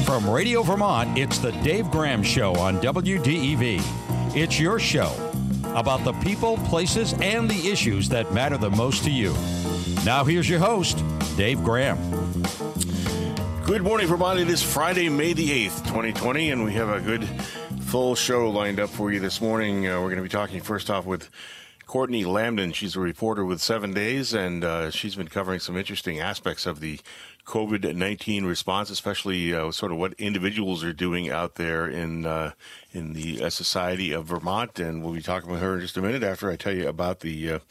From Radio Vermont, it's the Dave Graham Show on WDEV. It's your show about the people, places, and the issues that matter the most to you. Now here's your host, Dave Graham. Good morning, Vermont. It is Friday, May the 8th, 2020, and we have a good full show lined up for you this morning. We're going to be talking first off with Courtney Lambdin. She's a reporter with 7 Days, and she's been covering some interesting aspects of the COVID-19 response, especially sort of what individuals are doing out there in the society of Vermont. And we'll be talking with her in just a minute after I tell you about the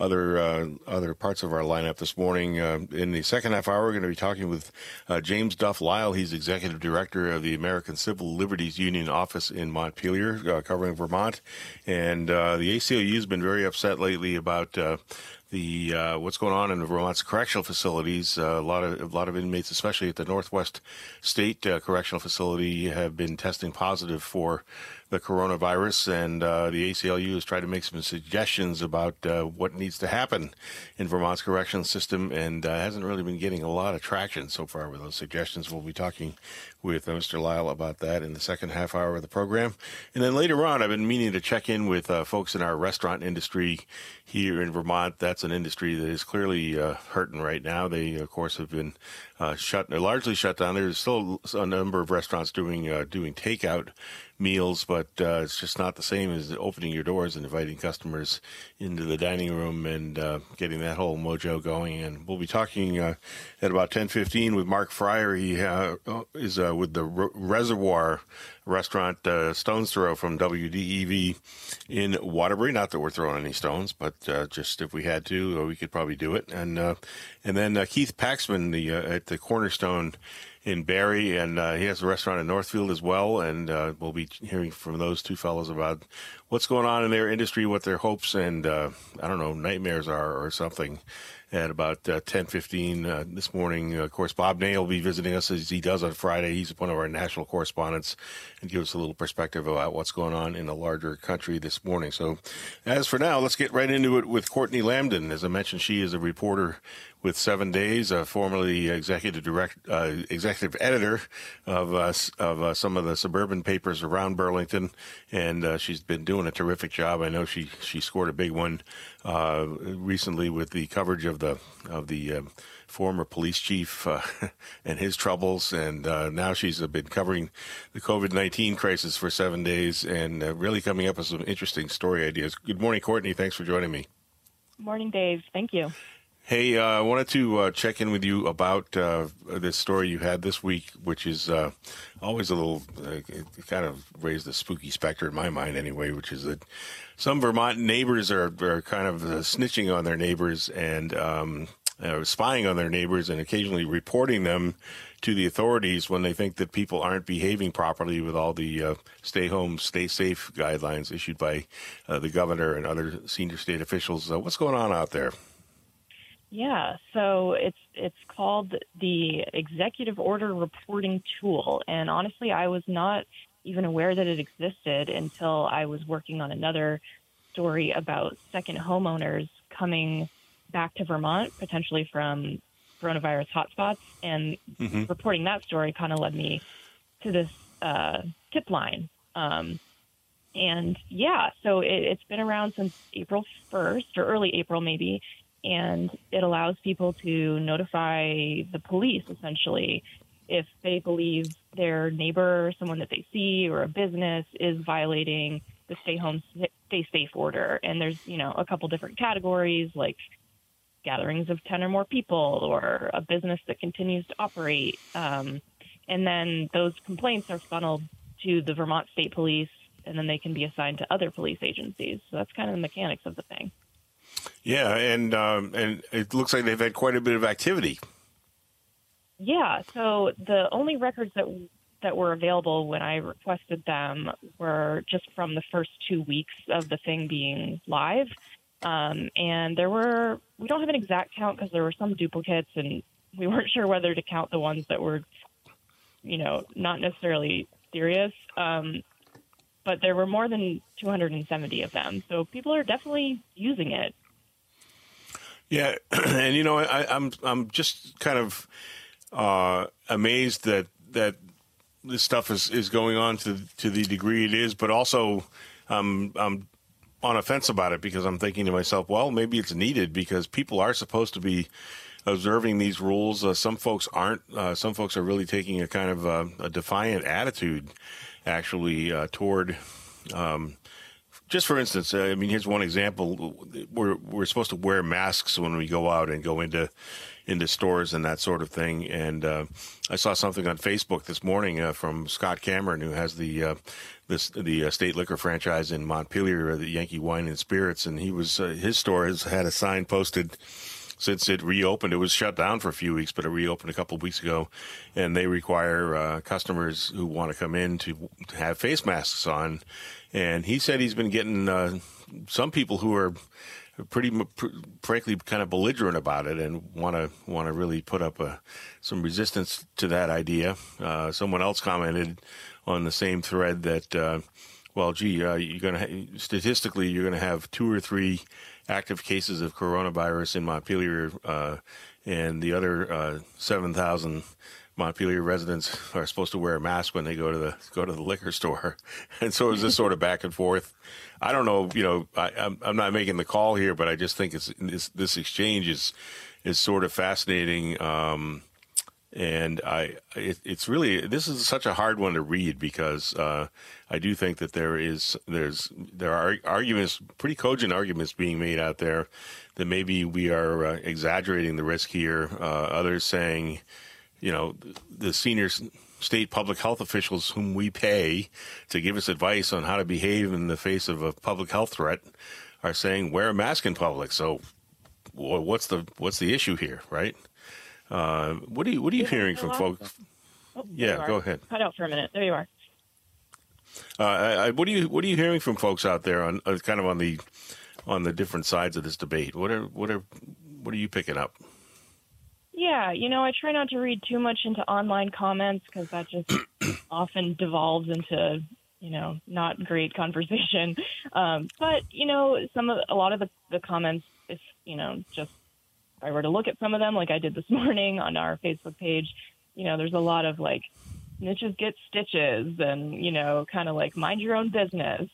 other parts of our lineup this morning. In the second half hour, we're going to be talking with James Duff Lyle. He's executive director of the American Civil Liberties Union office in Montpelier, covering Vermont. And the ACLU has been very upset lately about what's going on in the Vermont's correctional facilities. A lot of inmates, especially at the Northwest State Correctional Facility, have been testing positive for the coronavirus, and the ACLU has tried to make some suggestions about what needs to happen in Vermont's correctional system, and hasn't really been getting a lot of traction so far with those suggestions. We'll be talking with Mr. Lyle about that in the second half hour of the program. And then later on, I've been meaning to check in with folks in our restaurant industry here in Vermont. That's an industry that is clearly hurting right now. They, of course, have been largely shut down. There's still a number of restaurants doing takeout meals, but it's just not the same as opening your doors and inviting customers into the dining room and getting that whole mojo going. And we'll be talking at about 10:15 with Mark Fryer. He is with the Reservoir restaurant, Stone's Throw from WDEV in Waterbury. Not that we're throwing any stones, but just if we had to, we could probably do it. And then Keith Paxman, at the Cornerstone in Barrie, and he has a restaurant in Northfield as well, and we'll be hearing from those two fellows about what's going on in their industry, what their hopes and, nightmares are or something at about 10:15 this morning. Of course, Bob Ney will be visiting us as he does on Friday. He's one of our national correspondents and gives us a little perspective about what's going on in the larger country this morning. So as for now, let's get right into it with Courtney Lambdin. As I mentioned, she is a reporter with 7 Days, formerly executive editor of some of the suburban papers around Burlington, and she's been doing a terrific job. I know she scored a big one recently with the coverage of the former police chief and his troubles, and now she's been covering the COVID-19 crisis for 7 days and really coming up with some interesting story ideas. Good morning, Courtney. Thanks for joining me. Good morning, Dave. Thank you. Hey, I wanted to check in with you about this story you had this week, which is always a little, it kind of raised the spooky specter in my mind anyway, which is that some Vermont neighbors are kind of snitching on their neighbors and spying on their neighbors and occasionally reporting them to the authorities when they think that people aren't behaving properly with all the stay home, stay safe guidelines issued by the governor and other senior state officials. What's going on out there? Yeah, so it's called the Executive Order Reporting Tool, and honestly, I was not even aware that it existed until I was working on another story about second homeowners coming back to Vermont, potentially from coronavirus hotspots, and reporting that story kind of led me to this tip line. And yeah, so it's been around since April 1st, or early April maybe, and it allows people to notify the police, essentially, if they believe their neighbor, someone that they see, or a business is violating the stay home, stay safe order. And there's, a couple different categories, like gatherings of 10 or more people, or a business that continues to operate. And then those complaints are funneled to the Vermont State Police, and then they can be assigned to other police agencies. So that's kind of the mechanics of the thing. Yeah, and it looks like they've had quite a bit of activity. Yeah, so the only records that were available when I requested them were just from the first 2 weeks of the thing being live. And we don't have an exact count because there were some duplicates, and we weren't sure whether to count the ones that were, not necessarily serious. But there were more than 270 of them. So people are definitely using it. Yeah, and I'm just kind of amazed that this stuff is going on to the degree it is, but also I'm on a fence about it because I'm thinking to myself, well, maybe it's needed because people are supposed to be observing these rules. Some folks aren't. Some folks are really taking a kind of a defiant attitude, actually, toward. Just for instance, here's one example. We're supposed to wear masks when we go out and go into stores and that sort of thing. And I saw something on Facebook this morning from Scott Cameron, who has the state liquor franchise in Montpelier, the Yankee Wine and Spirits, and his store has had a sign posted since it reopened. It was shut down for a few weeks, but it reopened a couple of weeks ago, and they require customers who want to come in to have face masks on. And he said he's been getting some people who are pretty frankly kind of belligerent about it and want to really put up some resistance to that idea. Someone else commented on the same thread that, statistically you're going to have 2 or 3 active cases of coronavirus in Montpelier, and the other 7,000 Montpelier residents are supposed to wear a mask when they go to the liquor store. And so is this sort of back and forth. I don't know, I'm not making the call here, but I just think this exchange is sort of fascinating. And it's really, this is such a hard one to read because I do think that there are arguments, pretty cogent arguments being made out there that maybe we are exaggerating the risk here. Others saying, the senior state public health officials whom we pay to give us advice on how to behave in the face of a public health threat are saying wear a mask in public. So what's the issue here, right? What are you hearing from folks? Oh, yeah, go ahead. Cut out for a minute. There you are. What are you hearing from folks out there on kind of on the different sides of this debate? What are you picking up? Yeah, I try not to read too much into online comments because that just often devolves into, not great conversation. But, a lot of the comments, if I were to look at some of them like I did this morning on our Facebook page, there's a lot of like snitches get stitches and, kind of like mind your own business,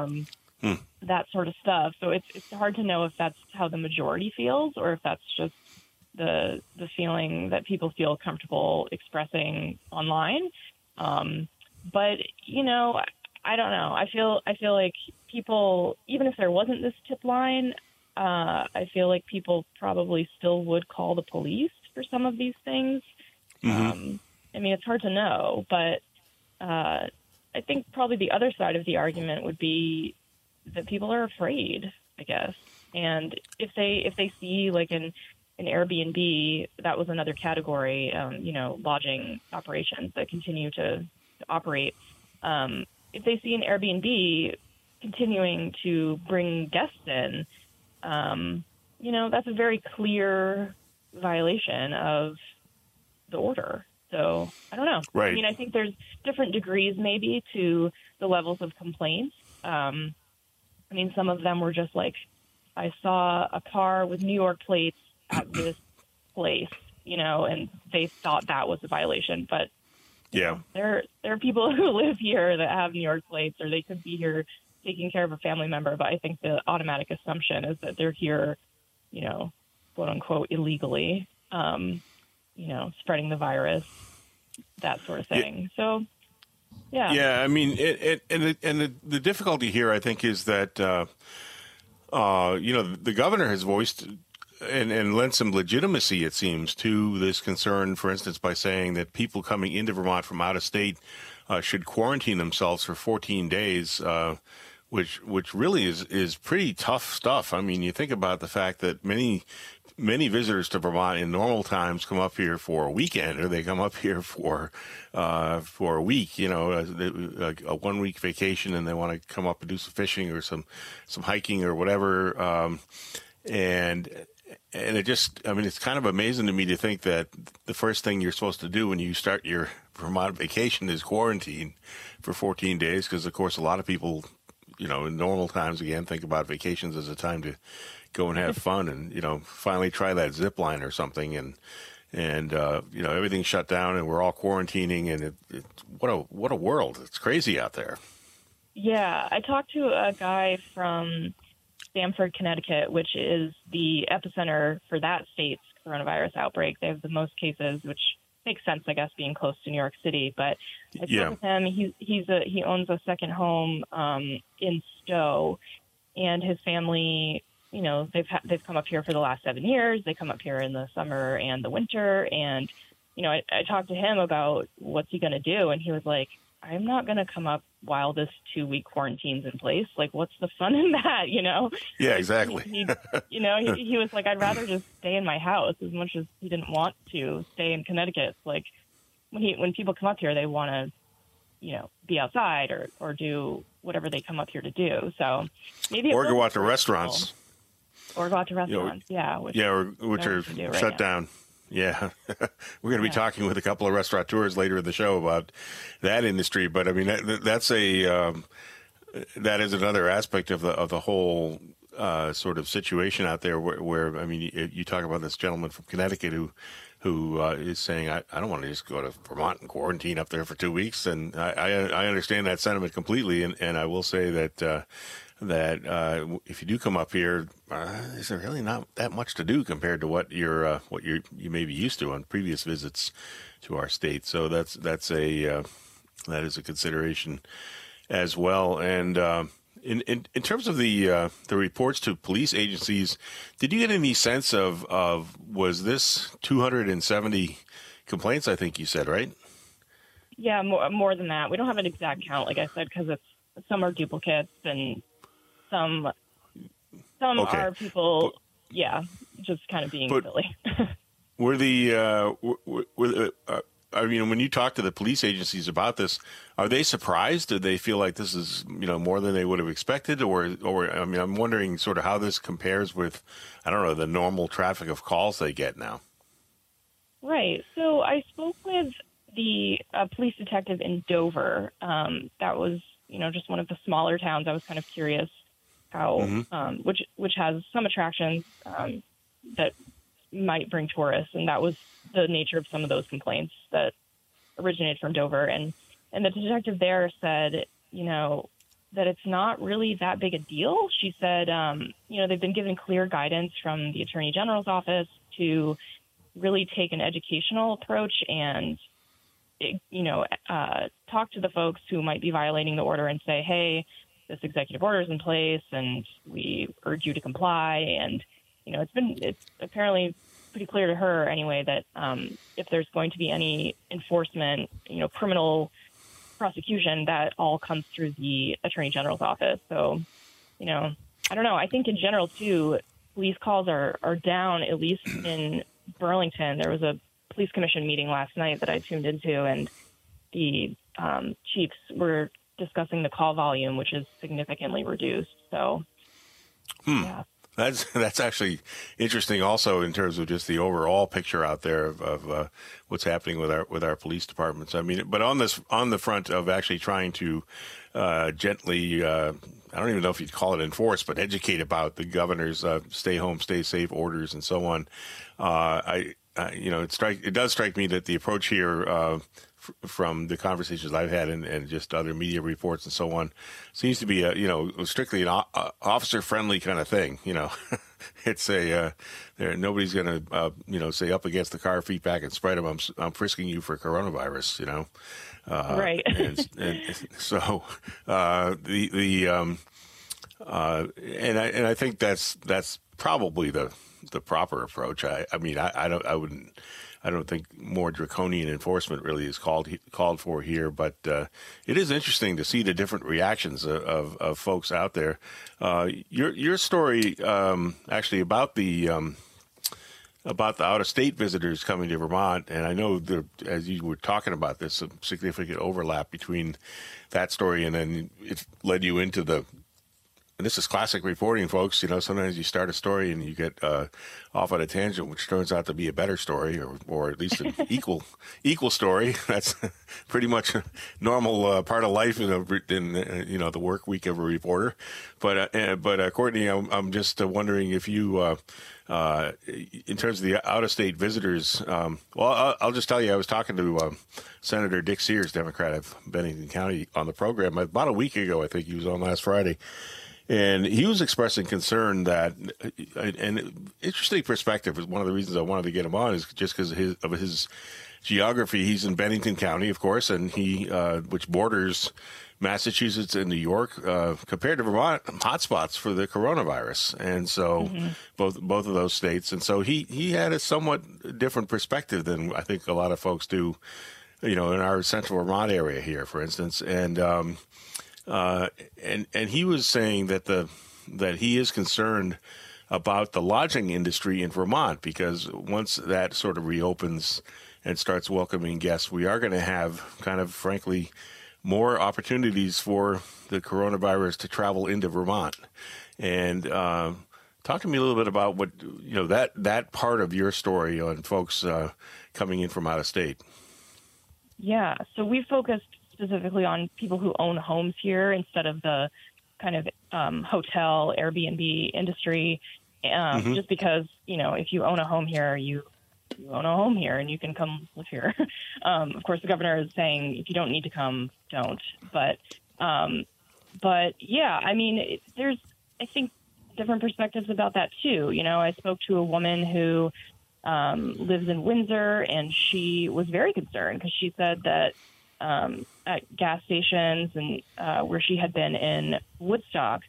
that sort of stuff. So it's hard to know if that's how the majority feels or if that's just the feeling that people feel comfortable expressing online. But, I don't know. I feel like people, even if there wasn't this tip line, I feel like people probably still would call the police for some of these things. Mm-hmm. It's hard to know, but I think probably the other side of the argument would be that people are afraid, I guess. And if they see like an Airbnb, that was another category, lodging operations that continue to operate. If they see an Airbnb continuing to bring guests in, that's a very clear violation of the order. So I don't know. Right. I think there's different degrees maybe to the levels of complaints. Some of them were just like, I saw a car with New York plates at this place, and they thought that was a violation. But yeah, there are people who live here that have New York plates, or they could be here taking care of a family member. But I think the automatic assumption is that they're here, quote unquote, illegally, spreading the virus, that sort of thing. Yeah. So, yeah. Yeah, the difficulty here, I think, is that, the governor has voiced and lent some legitimacy, it seems, to this concern, for instance, by saying that people coming into Vermont from out of state should quarantine themselves for 14 days, which really is pretty tough stuff. You think about the fact that many visitors to Vermont in normal times come up here for a weekend, or they come up here for a week, a 1 week vacation, and they want to come up and do some fishing or some hiking or whatever. And it just, it's kind of amazing to me to think that the first thing you're supposed to do when you start your Vermont vacation is quarantine for 14 days. Because, of course, a lot of people, in normal times, again, think about vacations as a time to go and have fun and, finally try that zip line or something. And and everything's shut down, and we're all quarantining, and what a world! It's crazy out there. Yeah, I talked to a guy from Stamford, Connecticut, which is the epicenter for that state's coronavirus outbreak. They have the most cases, which makes sense, I guess, being close to New York City. But I spoke with him. He owns a second home in Stowe, and his family, they've come up here for the last 7 years. They come up here in the summer and the winter, and I talked to him about what's he going to do, and he was like, I'm not going to come up while this 2-week quarantine's in place. Like, what's the fun in that, Yeah, exactly. He was like, I'd rather just stay in my house, as much as he didn't want to stay in Connecticut. Like, when people come up here, they want to, be outside or do whatever they come up here to do. So maybe or go out to restaurants. Or go out to restaurants, which are shut down. Yeah, we're going to be talking with a couple of restaurateurs later in the show about that industry. But I mean, that is another aspect of the whole sort of situation out there. Where I mean, you talk about this gentleman from Connecticut who is saying, I don't want to just go to Vermont and quarantine up there for 2 weeks. And I understand that sentiment completely. And I will say that if you do come up here, there's really not that much to do compared to what you may be used to on previous visits to our state. So that is a consideration as well. And in terms of the reports to police agencies, did you get any sense of was this 270 complaints? I think you said, right? Yeah, more than that. We don't have an exact count, like I said, because some are duplicates and some are people, just kind of being silly. Were when you talk to the police agencies about this, are they surprised? Do they feel like this is, more than they would have expected? Or I mean, I'm wondering sort of how this compares with, I don't know, the normal traffic of calls they get now. Right. So I spoke with the police detective in Dover. That was, just one of the smaller towns. I was kind of curious how, which has some attractions that might bring tourists, and that was the nature of some of those complaints that originated from Dover. And the detective there said, that it's not really that big a deal. She said, they've been given clear guidance from the Attorney General's office to really take an educational approach and, talk to the folks who might be violating the order and say, hey, this executive order is in place and we urge you to comply. And, it's apparently pretty clear to her anyway that if there's going to be any enforcement, criminal prosecution, that all comes through the Attorney General's office. So, I don't know. I think in general, too, police calls are down, at least in Burlington. There was a police commission meeting last night that I tuned into, and the chiefs were discussing the call volume, which is significantly reduced. So, yeah. That's actually interesting also in terms of just the overall picture out there of what's happening with our police departments. I mean, but on the front of actually trying to gently, I don't even know if you'd call it enforce, but educate about the governor's stay home, stay safe orders and so on. It does strike me that the approach here from the conversations I've had and just other media reports and so on seems to be strictly an officer friendly kind of thing. It's nobody's going to say up against the car, feet back and spread them. I'm frisking you for coronavirus. Right. and so I think that's probably the proper approach. I don't think more draconian enforcement really is called for here, but it is interesting to see the different reactions of folks out there. Your story actually about the out-of-state visitors coming to Vermont, and I know as you were talking about this, some significant overlap between that story and then it led you into the this is classic reporting, folks. Sometimes you start a story and you get off on a tangent, which turns out to be a better story, or at least an equal story. That's pretty much a normal part of life in the work week of a reporter. But Courtney, I'm just wondering if you, in terms of the out-of-state visitors, I'll just tell you, I was talking to Senator Dick Sears, Democrat of Bennington County, on the program about a week ago. I think he was on last Friday. And he was expressing concern that, and interesting perspective is one of the reasons I wanted to get him on, is just because of his geography. He's in Bennington County, of course, and which borders Massachusetts and New York, compared to Vermont, hotspots for the coronavirus. And so both of those states. And so he had a somewhat different perspective than I think a lot of folks do, in our central Vermont area here, for instance. And he was saying that he is concerned about the lodging industry in Vermont, because once that sort of reopens and starts welcoming guests, we are going to have kind of, frankly, more opportunities for the coronavirus to travel into Vermont. And talk to me a little bit about what that part of your story on folks coming in from out of state. Yeah, so we focused specifically on people who own homes here instead of the kind of hotel, Airbnb industry, just because, if you own a home here, you own a home here and you can come live here. Of course, the governor is saying if you don't need to come, don't. But yeah, I mean, there's, I think, different perspectives about that too. I spoke to a woman who lives in Windsor, and she was very concerned because she said that at gas stations and where she had been in Woodstock,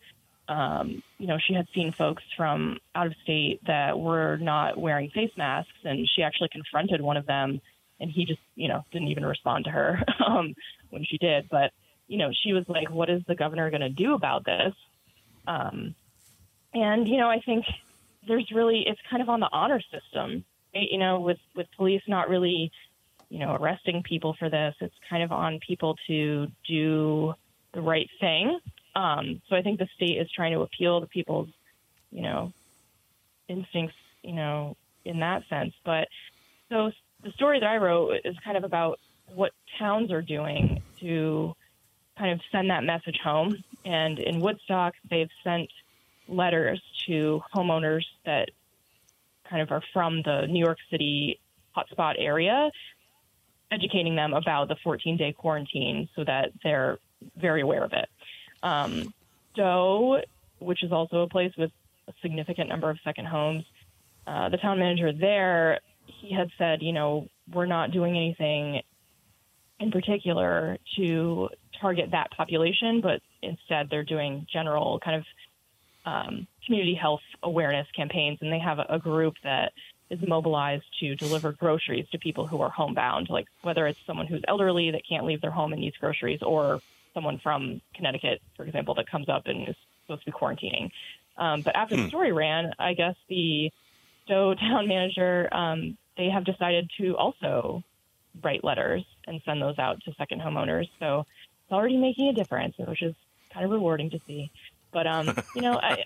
she had seen folks from out of state that were not wearing face masks, and she actually confronted one of them, and he just, didn't even respond to her when she did. But, she was like, what is the governor going to do about this? And, I think it's kind of on the honor system, right? With police not really, arresting people for this. It's kind of on people to do the right thing. So I think the state is trying to appeal to people's, instincts, in that sense. But so the story that I wrote is kind of about what towns are doing to kind of send that message home. And in Woodstock, they've sent letters to homeowners that kind of are from the New York City hotspot area, educating them about the 14-day quarantine so that they're very aware of it. Stowe, which is also a place with a significant number of second homes, the town manager there, he had said, we're not doing anything in particular to target that population, but instead they're doing general kind of community health awareness campaigns, and they have a group that is mobilized to deliver groceries to people who are homebound, like whether it's someone who's elderly that can't leave their home and needs groceries, or someone from Connecticut, for example, that comes up and is supposed to be quarantining. But after the story ran, I guess the Stowe town manager, they have decided to also write letters and send those out to second homeowners. So it's already making a difference, which is kind of rewarding to see. But, I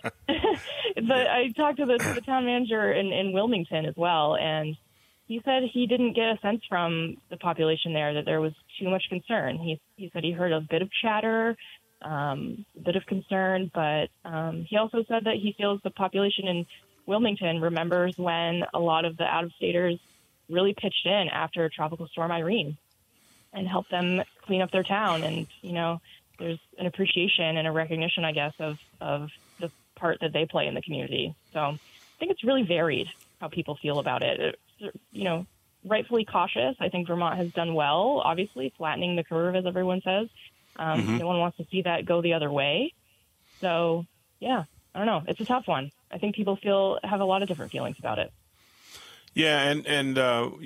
talked to the town manager in Wilmington as well, and he said he didn't get a sense from the population there that there was too much concern. He said he heard a bit of chatter, a bit of concern, but he also said that he feels the population in Wilmington remembers when a lot of the out-of-staters really pitched in after Tropical Storm Irene and helped them clean up their town. And, there's an appreciation and a recognition, I guess, of the part that they play in the community. So I think it's really varied how people feel about it. Rightfully cautious. I think Vermont has done well, obviously, flattening the curve, as everyone says. No one wants to see that go the other way. So, yeah, I don't know. It's a tough one. I think people have a lot of different feelings about it. Yeah, and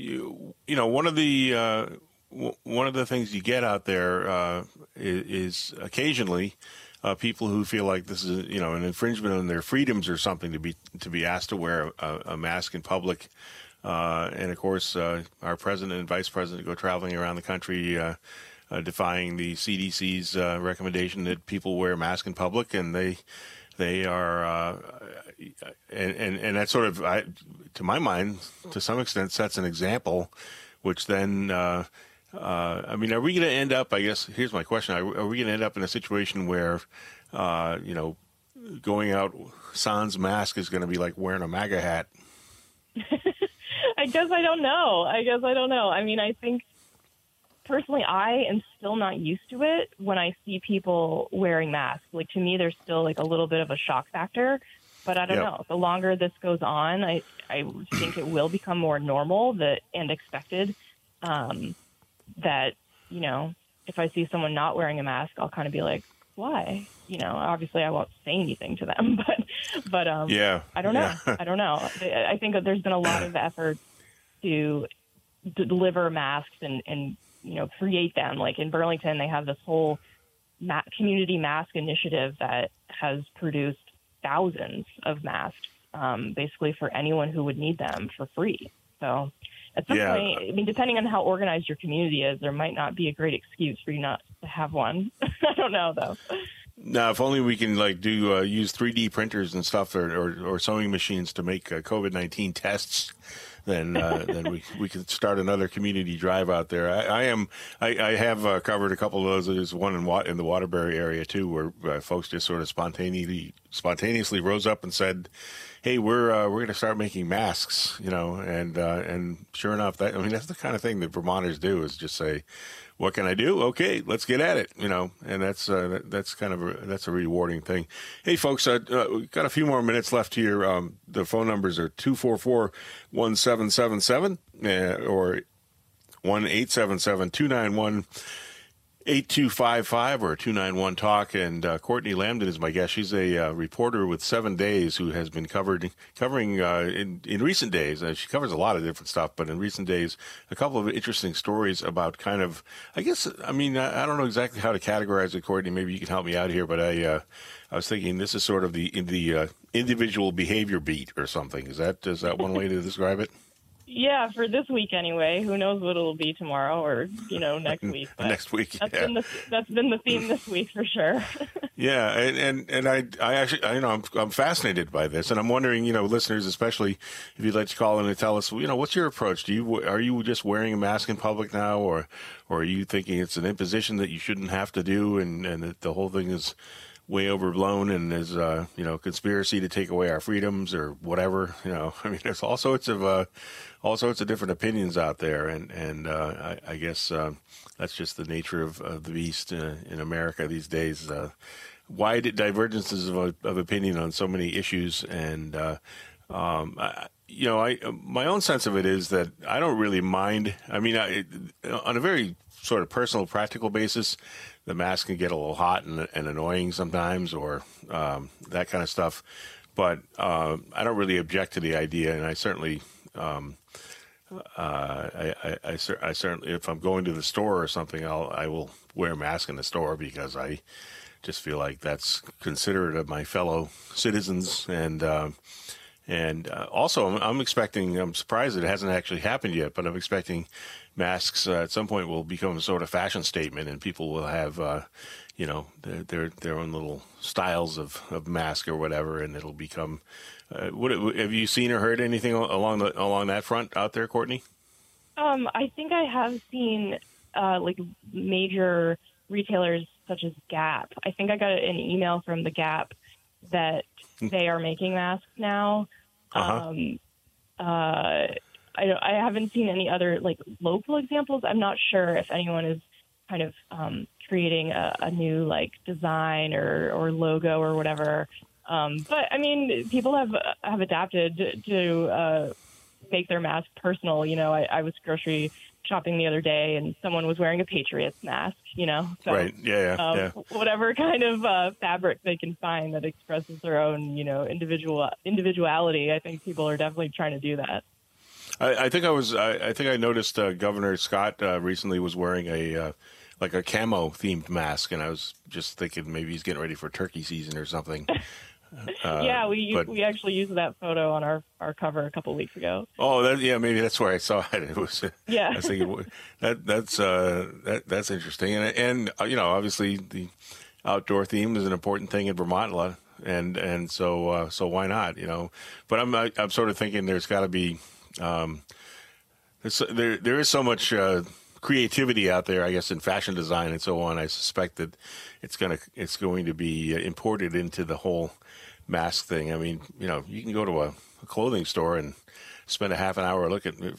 one of the things you get out there is occasionally people who feel like this is an infringement on their freedoms or something to be asked to wear a mask in public. And of course, our president and vice president go traveling around the country defying the CDC's recommendation that people wear a mask in public, and they they are, and that sort of, to my mind, to some extent, sets an example, which then, I mean, are we going to end up? I guess here's my question: are we going to end up in a situation where, going out sans mask is going to be like wearing a MAGA hat? I guess I don't know. I mean, I think personally, I am still not used to it when I see people wearing masks. Like, to me, there's still like a little bit of a shock factor. But I don't know. The longer this goes on, I think it will become more normal and expected. That, if I see someone not wearing a mask, I'll kind of be like, why? Obviously I won't say anything to them, but I don't know. I don't know. I think that there's been a lot of effort to deliver masks and create them. Like in Burlington, they have this whole community mask initiative that has produced thousands of masks, basically for anyone who would need them for free. So at some point, I mean, depending on how organized your community is, there might not be a great excuse for you not to have one. I don't know, though. Now, if only we can use 3D printers and stuff or sewing machines to make COVID-19 tests, then we can start another community drive out there. I have covered a couple of those. There's one in the Waterbury area too, where folks just sort of spontaneously rose up and said, "Hey, we're going to start making masks," and sure enough, that's the kind of thing that Vermonters do, is just say, "What can I do? Okay, let's get at it," and that's kind of that's a rewarding thing. Hey, folks, we've got a few more minutes left here. The phone numbers are 244-1777 or 1-877-291-8255 or 291-TALK. And Courtney Lambdin is my guest. She's a reporter with 7 Days who has been covering in recent days. She covers a lot of different stuff, but in recent days, a couple of interesting stories about I don't know exactly how to categorize it, Courtney. Maybe you can help me out here, but I was thinking this is sort of the individual behavior beat or something. Is that one way to describe it? Yeah, for this week anyway. Who knows what it'll be tomorrow or next week? But next week, that's been the theme this week for sure. Yeah, and I actually I'm fascinated by this, and I'm wondering, listeners especially, if you'd like to call in and tell us, what's your approach? Are you just wearing a mask in public now, or are you thinking it's an imposition that you shouldn't have to do, and that the whole thing is way overblown and is conspiracy to take away our freedoms or whatever? There's all sorts of different opinions out there, and I guess that's just the nature of the beast in America these days. Wide divergences of opinion on so many issues, and my own sense of it is that I don't really mind. I mean, on a very sort of personal, practical basis, the mask can get a little hot and annoying sometimes, or that kind of stuff. But I don't really object to the idea, and I certainly, I certainly, if I'm going to the store or something, I will wear a mask in the store, because I just feel like that's considerate of my fellow citizens, and also I'm surprised it hasn't actually happened yet, but I'm expecting masks at some point will become a sort of fashion statement, and people will have their own little styles of mask or whatever, and it'll become. Have you seen or heard anything along that front out there, Courtney? I think I have seen major retailers such as Gap. I think I got an email from the Gap that they are making masks now. Uh-huh. I haven't seen any other local examples. I'm not sure if anyone is kind of creating a new design or logo or whatever. But I mean, people have adapted to make their mask personal. I was grocery shopping the other day, and someone was wearing a Patriots mask. So, right? Yeah. Whatever kind of fabric they can find that expresses their own, individuality. I think people are definitely trying to do that. I think I noticed Governor Scott recently was wearing a camo themed mask, and I was just thinking maybe he's getting ready for turkey season or something. We actually used that photo on our cover a couple of weeks ago. Oh, maybe that's where I saw it. It was. I was thinking that's interesting, and obviously the outdoor theme is an important thing in Vermont. A and so why not? But I'm sort of thinking there's got to be there is so much creativity out there, I guess, in fashion design and so on. I suspect that it's going to be imported into the whole mask thing. I mean, you can go to a clothing store and spend a half an hour looking.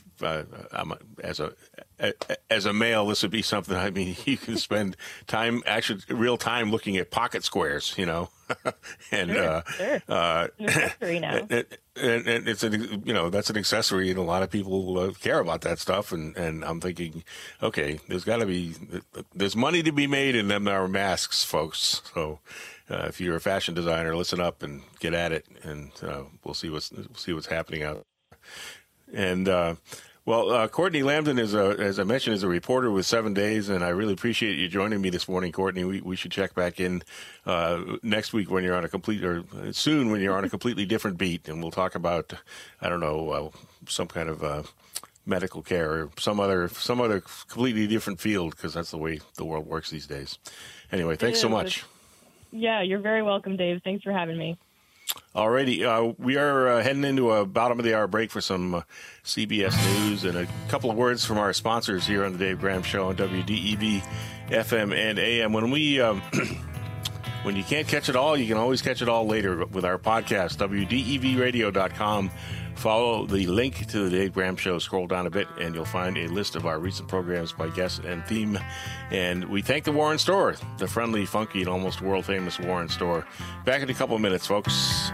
As a male, this would be something. I mean, you can spend real time looking at pocket squares, and Sure. An accessory now. And it's that's an accessory, and a lot of people care about that stuff. And I'm thinking, okay, there's money to be made in them our masks, folks. So if you're a fashion designer, listen up and get at it, and we'll see what's happening out. And Courtney Lambden as I mentioned, is a reporter with 7 Days, and I really appreciate you joining me this morning, Courtney. We should check back in next week when you're on soon when you're on a completely different beat, and we'll talk about some kind of medical care or some other completely different field, because that's the way the world works these days. Anyway, thanks so much. Yeah, you're very welcome, Dave. Thanks for having me. Alrighty, we are heading into a bottom of the hour break for some CBS News and a couple of words from our sponsors here on the Dave Graham Show on WDEV FM and AM. When when you can't catch it all, you can always catch it all later with our podcast, WDEVradio.com. Follow the link to the Dave Graham Show. Scroll down a bit, and you'll find a list of our recent programs by guest and theme. And we thank the Warren Store, the friendly, funky, and almost world-famous Warren Store. Back in a couple of minutes, folks.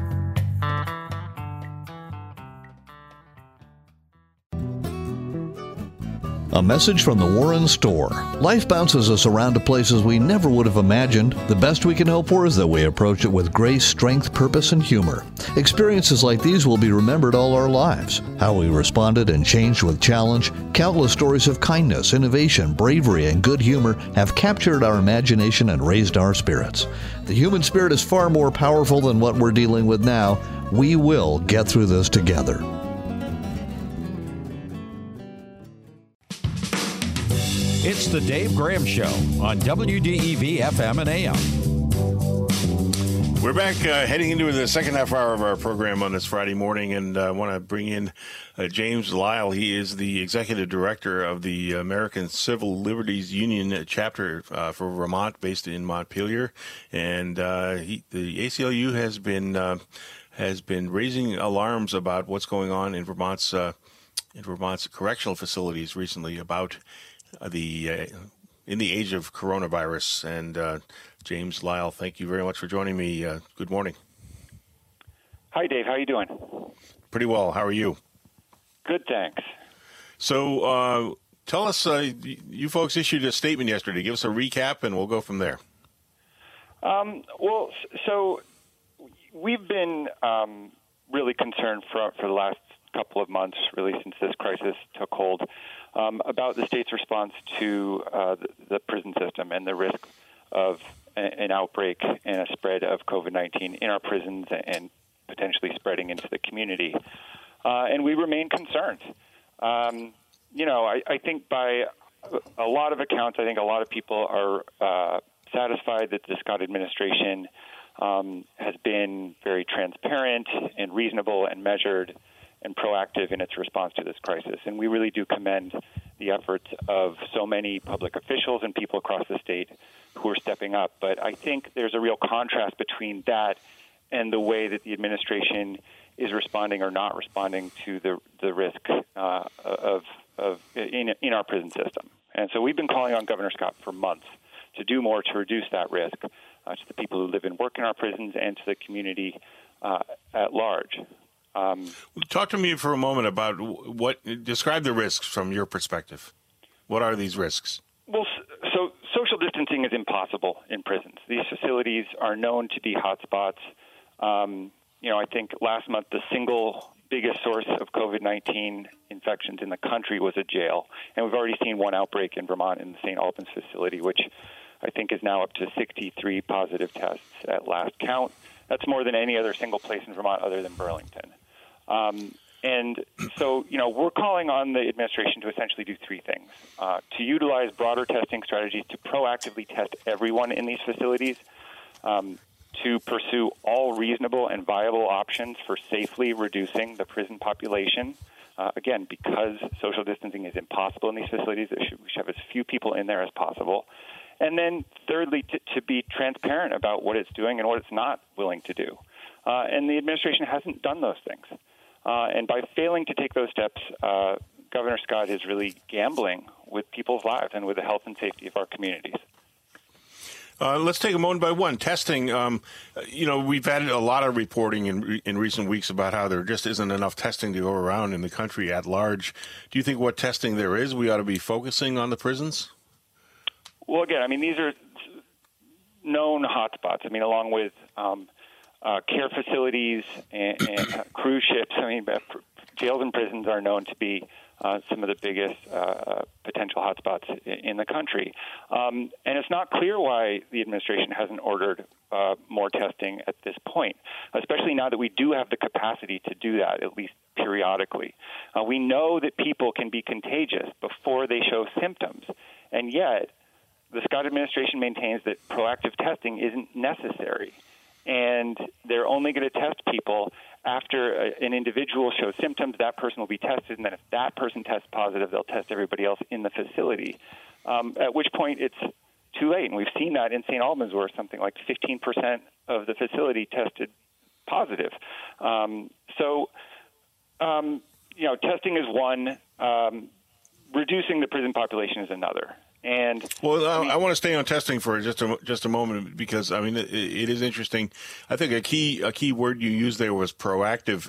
A message from the Warren Store. Life bounces us around to places we never would have imagined. The best we can hope for is that we approach it with grace, strength, purpose, and humor. Experiences like these will be remembered all our lives. How we responded and changed with challenge, countless stories of kindness, innovation, bravery, and good humor have captured our imagination and raised our spirits. The human spirit is far more powerful than what we're dealing with now. We will get through this together. It's the Dave Graham Show on WDEV FM and AM. We're back heading into the second half hour of our program on this Friday morning, and I want to bring in James Lyle. He is the executive director of the American Civil Liberties Union chapter for Vermont, based in Montpelier. And the ACLU has been raising alarms about what's going on in Vermont's correctional facilities recently about in the age of coronavirus. And James Lyle, thank you very much for joining me. Good morning. Hi, Dave. How are you doing? Pretty well. How are you? Good, thanks. So tell us, you folks issued a statement yesterday. Give us a recap, and we'll go from there. So we've been really concerned for the last couple of months, really since this crisis took hold, about the state's response to the prison system and the risk of an outbreak and a spread of COVID-19 in our prisons and potentially spreading into the community. And we remain concerned. I think by a lot of accounts, I think a lot of people are satisfied that the Scott administration has been very transparent and reasonable and measured and proactive in its response to this crisis. And we really do commend the efforts of so many public officials and people across the state who are stepping up. But I think there's a real contrast between that and the way that the administration is responding or not responding to the risk in our prison system. And so we've been calling on Governor Scott for months to do more to reduce that risk to the people who live and work in our prisons and to the community at large. Talk to me for a moment about describe the risks from your perspective. What are these risks? Well, so social distancing is impossible in prisons. These facilities are known to be hotspots. I think last month the single biggest source of COVID-19 infections in the country was a jail. And we've already seen one outbreak in Vermont in the St. Albans facility, which I think is now up to 63 positive tests at last count. That's more than any other single place in Vermont other than Burlington. And so, we're calling on the administration to essentially do three things. To utilize broader testing strategies to proactively test everyone in these facilities, to pursue all reasonable and viable options for safely reducing the prison population. Again, because social distancing is impossible in these facilities, we should have as few people in there as possible. And then thirdly, to be transparent about what it's doing and what it's not willing to do. And the administration hasn't done those things. And by failing to take those steps, Governor Scott is really gambling with people's lives and with the health and safety of our communities. Let's take them one by one. Testing, we've had a lot of reporting in recent weeks about how there just isn't enough testing to go around in the country at large. Do you think what testing there is, we ought to be focusing on the prisons? Well, again, these are known hotspots. Along with care facilities and cruise ships. Jails and prisons are known to be some of the biggest potential hotspots in the country. And it's not clear why the administration hasn't ordered more testing at this point, especially now that we do have the capacity to do that, at least periodically. We know that people can be contagious before they show symptoms, and yet the Scott administration maintains that proactive testing isn't necessary, and they're only going to test people after an individual shows symptoms. That person will be tested, and then if that person tests positive, they'll test everybody else in the facility, at which point it's too late. And we've seen that in St. Albans, where something like 15% of the facility tested positive. Testing is one. Reducing the prison population is another. And I want to stay on testing for just a moment, because it is interesting. I think a key word you used there was proactive,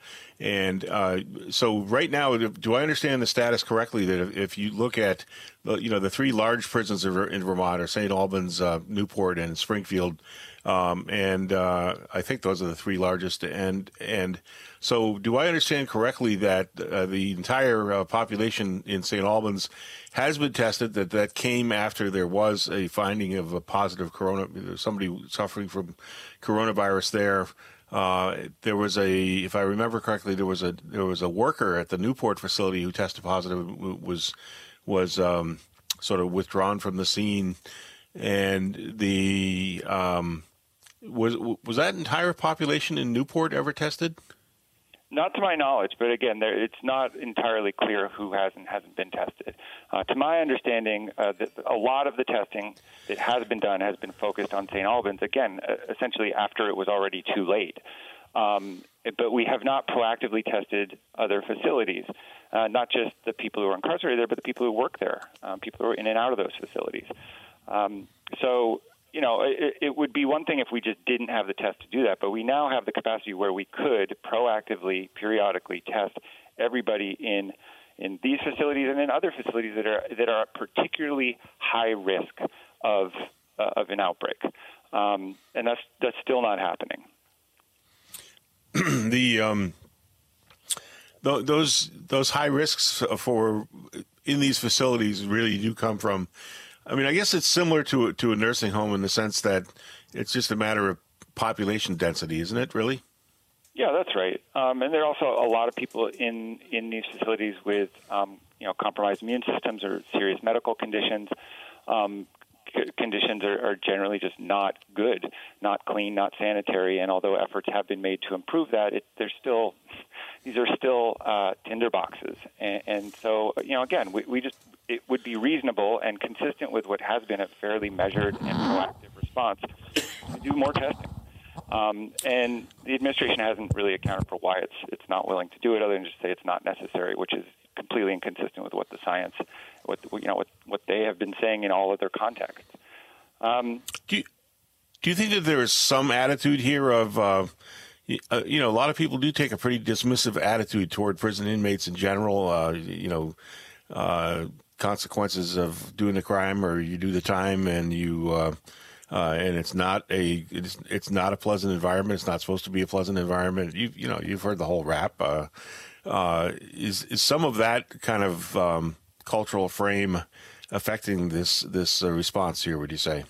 so right now, do I understand the status correctly that if you look at the three large prisons in Vermont are St. Albans, Newport, and Springfield, and I think those are the three largest, and so do I understand correctly that the entire population in St. Albans has been tested, that came after there was a finding of a positive somebody suffering from coronavirus there? There was if I remember correctly, there was a worker at the Newport facility who tested positive, was sort of withdrawn from the scene, and was that entire population in Newport ever tested? Not to my knowledge, but again, it's not entirely clear who has and hasn't been tested. To my understanding, a lot of the testing that has been done has been focused on St. Albans, again, essentially after it was already too late. But we have not proactively tested other facilities, not just the people who are incarcerated there, but the people who work there, people who are in and out of those facilities. It would be one thing if we just didn't have the test to do that, but we now have the capacity where we could proactively, periodically test everybody in these facilities and in other facilities that are at particularly high risk of an outbreak, and that's still not happening. Those high risks in these facilities really do come from. I guess it's similar to a nursing home in the sense that it's just a matter of population density, isn't it, really? Yeah, that's right. And there are also a lot of people in these facilities with, compromised immune systems or serious medical conditions. Conditions are generally just not good, not clean, not sanitary. And although efforts have been made to improve that, these are still tinderboxes. And so, again, it would be reasonable and consistent with what has been a fairly measured and proactive response to do more testing. And the administration hasn't really accounted for why it's not willing to do it, other than just say it's not necessary, which is completely inconsistent with what the science, what they have been saying in all of their contexts. Do you think that there is some attitude here of, a lot of people do take a pretty dismissive attitude toward prison inmates in general, consequences of doing the crime, or you do the time and and it's not a pleasant environment. It's not supposed to be a pleasant environment. You've heard the whole rap. Is some of that kind of cultural frame affecting this response here, would you say?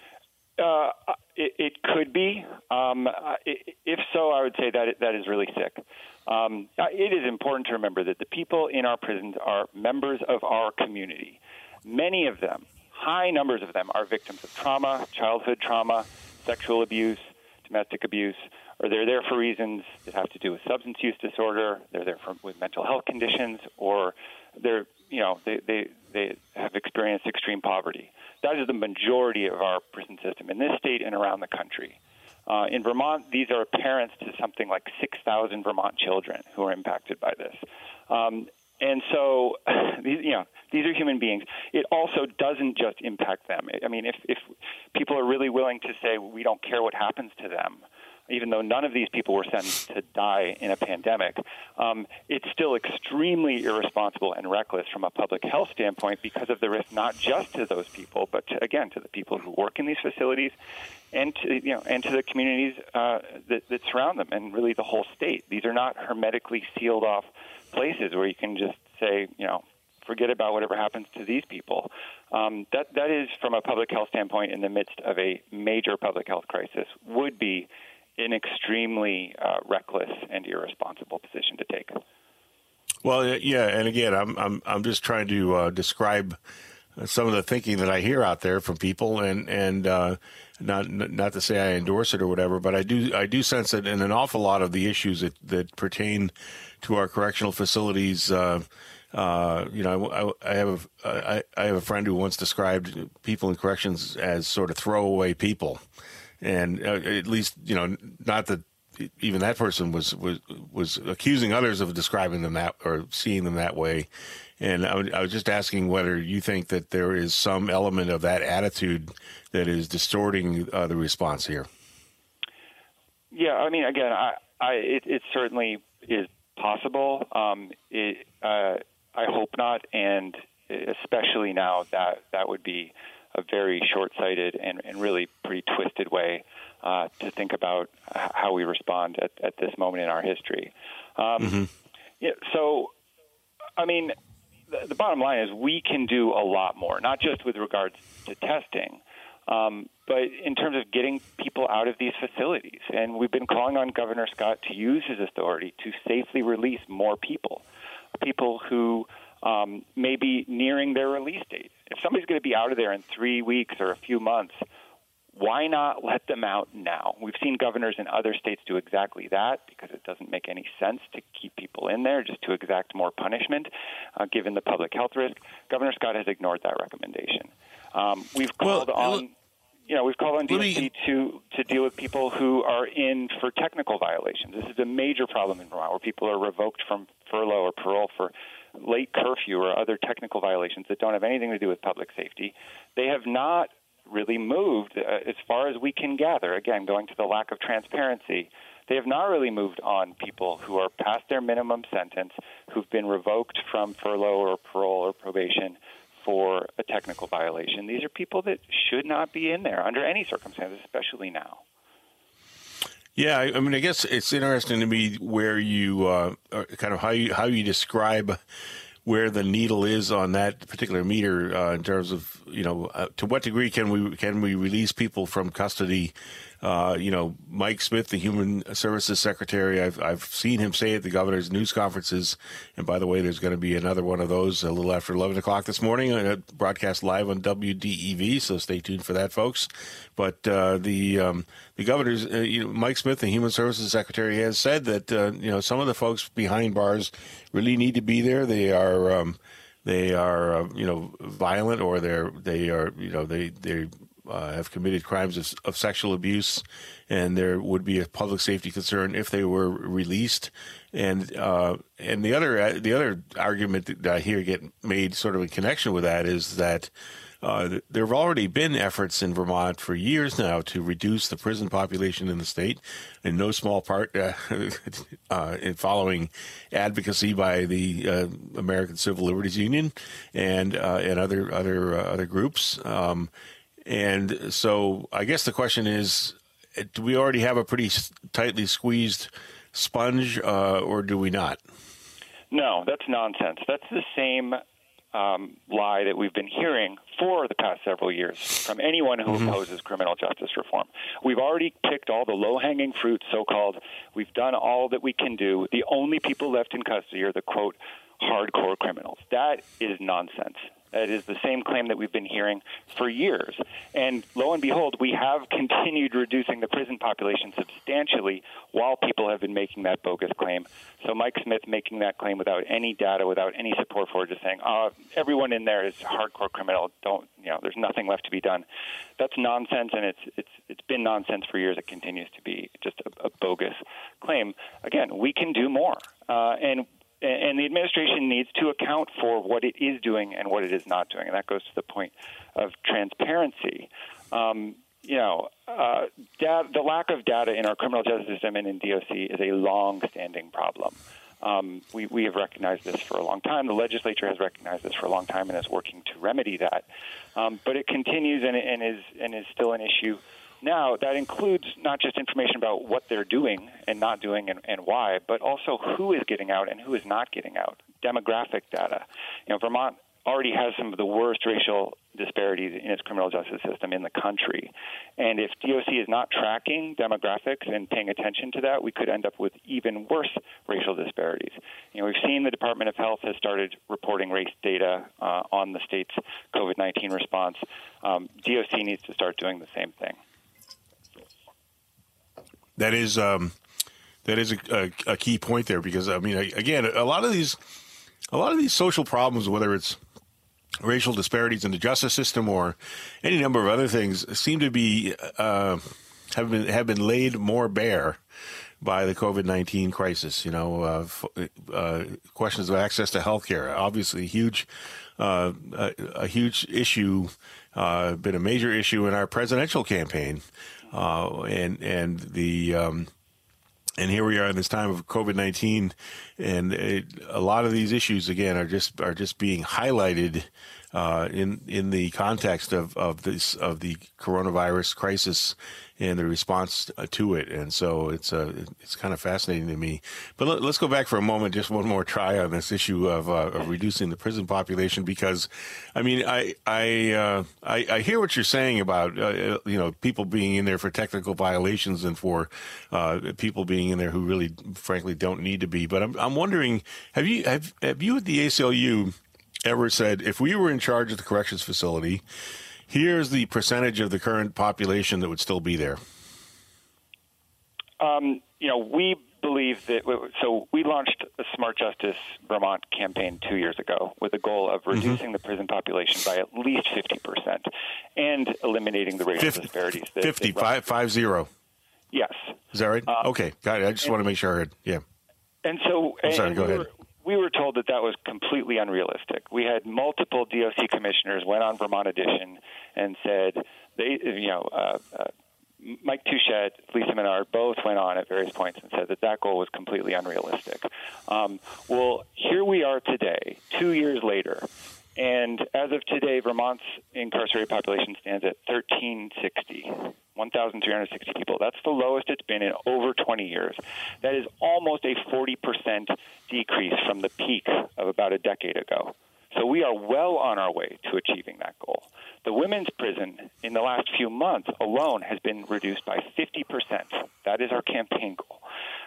It could be. If so, I would say that is really sick. It is important to remember that the people in our prisons are members of our community. Many of them, high numbers of them, are victims of trauma, childhood trauma, sexual abuse, domestic abuse, or they're there for reasons that have to do with substance use disorder. They're there with mental health conditions, or they have experienced extreme poverty. That is the majority of our prison system in this state and around the country. In Vermont, these are parents to something like 6,000 Vermont children who are impacted by this. And so, these are human beings. It also doesn't just impact them. I mean, if people are really willing to say we don't care what happens to them, even though none of these people were sentenced to die in a pandemic, it's still extremely irresponsible and reckless from a public health standpoint because of the risk not just to those people, but to the people who work in these facilities and to the communities that surround them, and really the whole state. These are not hermetically sealed off places where you can just say, forget about whatever happens to these people. That is, from a public health standpoint, in the midst of a major public health crisis, would be an extremely reckless and irresponsible position to take. Well, yeah, and again, I'm just trying to describe some of the thinking that I hear out there from people, and not to say I endorse it or whatever, but I do sense that in an awful lot of the issues that pertain to our correctional facilities. I have a friend who once described people in corrections as sort of throwaway people. And at least, not that even that person was accusing others of describing them that or seeing them that way. And I was just asking whether you think that there is some element of that attitude that is distorting the response here. Yeah, I mean, again, it certainly is possible. I hope not, and especially now that would be a very short-sighted and really pretty twisted way to think about how we respond at this moment in our history. So, I mean, the bottom line is we can do a lot more, not just with regards to testing, but in terms of getting people out of these facilities. And we've been calling on Governor Scott to use his authority to safely release more people who may be nearing their release date. If somebody's going to be out of there in 3 weeks or a few months, why not let them out now? We've seen governors in other states do exactly that because it doesn't make any sense to keep people in there just to exact more punishment, given the public health risk. Governor Scott has ignored that recommendation. We've called on DOC to deal with people who are in for technical violations. This is a major problem in Vermont, where people are revoked from furlough or parole for late curfew or other technical violations that don't have anything to do with public safety. They have not really moved, as far as we can gather, again, going to the lack of transparency. They have not really moved on people who are past their minimum sentence, who've been revoked from furlough or parole or probation for a technical violation. These are people that should not be in there under any circumstances, especially now. Yeah, I mean, I guess it's interesting to me where you kind of how you describe where the needle is on that particular meter in terms of to what degree can we release people from custody. Mike Smith, the Human Services Secretary, I've seen him say at the governor's news conferences. And by the way, there's going to be another one of those a little after 11 o'clock this morning, broadcast live on WDEV. So stay tuned for that, folks. But the governor's, Mike Smith, the Human Services Secretary, has said that some of the folks behind bars really need to be there. They are violent, or they have committed crimes of sexual abuse, and there would be a public safety concern if they were released. And the other argument that I hear get made sort of in connection with that is that there have already been efforts in Vermont for years now to reduce the prison population in the state, in no small part in following advocacy by the American Civil Liberties Union and other groups. And so I guess the question is, do we already have a pretty tightly squeezed sponge, or do we not? No, that's nonsense. That's the same lie that we've been hearing for the past several years from anyone who opposes criminal justice reform. We've already picked all the low-hanging fruit, so-called. We've done all that we can do. The only people left in custody are the, quote, hardcore criminals. That is nonsense. It is the same claim that we've been hearing for years. And lo and behold, we have continued reducing the prison population substantially while people have been making that bogus claim. So Mike Smith making that claim without any data, without any support for it, just saying, everyone in there is hardcore criminal. There's nothing left to be done. That's nonsense, and it's been nonsense for years. It continues to be just a bogus claim. Again, we can do more, and the administration needs to account for what it is doing and what it is not doing, and that goes to the point of transparency. The lack of data in our criminal justice system and in DOC is a long-standing problem. We have recognized this for a long time. The legislature has recognized this for a long time and is working to remedy that. But it continues and is still an issue now. That includes not just information about what they're doing and not doing and why, but also who is getting out and who is not getting out. Demographic data. Vermont already has some of the worst racial disparities in its criminal justice system in the country. And if DOC is not tracking demographics and paying attention to that, we could end up with even worse racial disparities. We've seen the Department of Health has started reporting race data on the state's COVID-19 response. DOC needs to start doing the same thing. That is a key point there, because again, a lot of these social problems, whether it's racial disparities in the justice system or any number of other things, seem to be have been laid more bare by the COVID-19 crisis. Questions of access to healthcare, obviously a huge issue, been a major issue in our presidential campaign, and here we are in this time of COVID-19, and a lot of these issues again are just being highlighted in the context of the coronavirus crisis and the response to it. And so it's kind of fascinating to me. But let's go back for a moment, just one more try on this issue of reducing the prison population, because I hear what you're saying about people being in there for technical violations and for people being in there who really, frankly, don't need to be. But I'm wondering, have you at the ACLU ever said, if we were in charge of the corrections facility, here's the percentage of the current population that would still be there? We believe that. So we launched a Smart Justice Vermont campaign 2 years ago with the goal of reducing the prison population by at least 50% and eliminating the racial disparities. 50. Yes. Is that right? Okay, got it. I just want to make sure I heard. Yeah. And so, go ahead. We were told that was completely unrealistic. We had multiple DOC commissioners went on Vermont Edition and said Mike Touchette, Lisa Menard both went on at various points and said that goal was completely unrealistic. Well, here we are today, 2 years later, and as of today, Vermont's incarcerated population stands at 1,360 people. That's the lowest it's been in over 20 years. That is almost a 40% decrease from the peak of about a decade ago. So we are well on our way to achieving that goal. The women's prison in the last few months alone has been reduced by 50%. That is our campaign goal.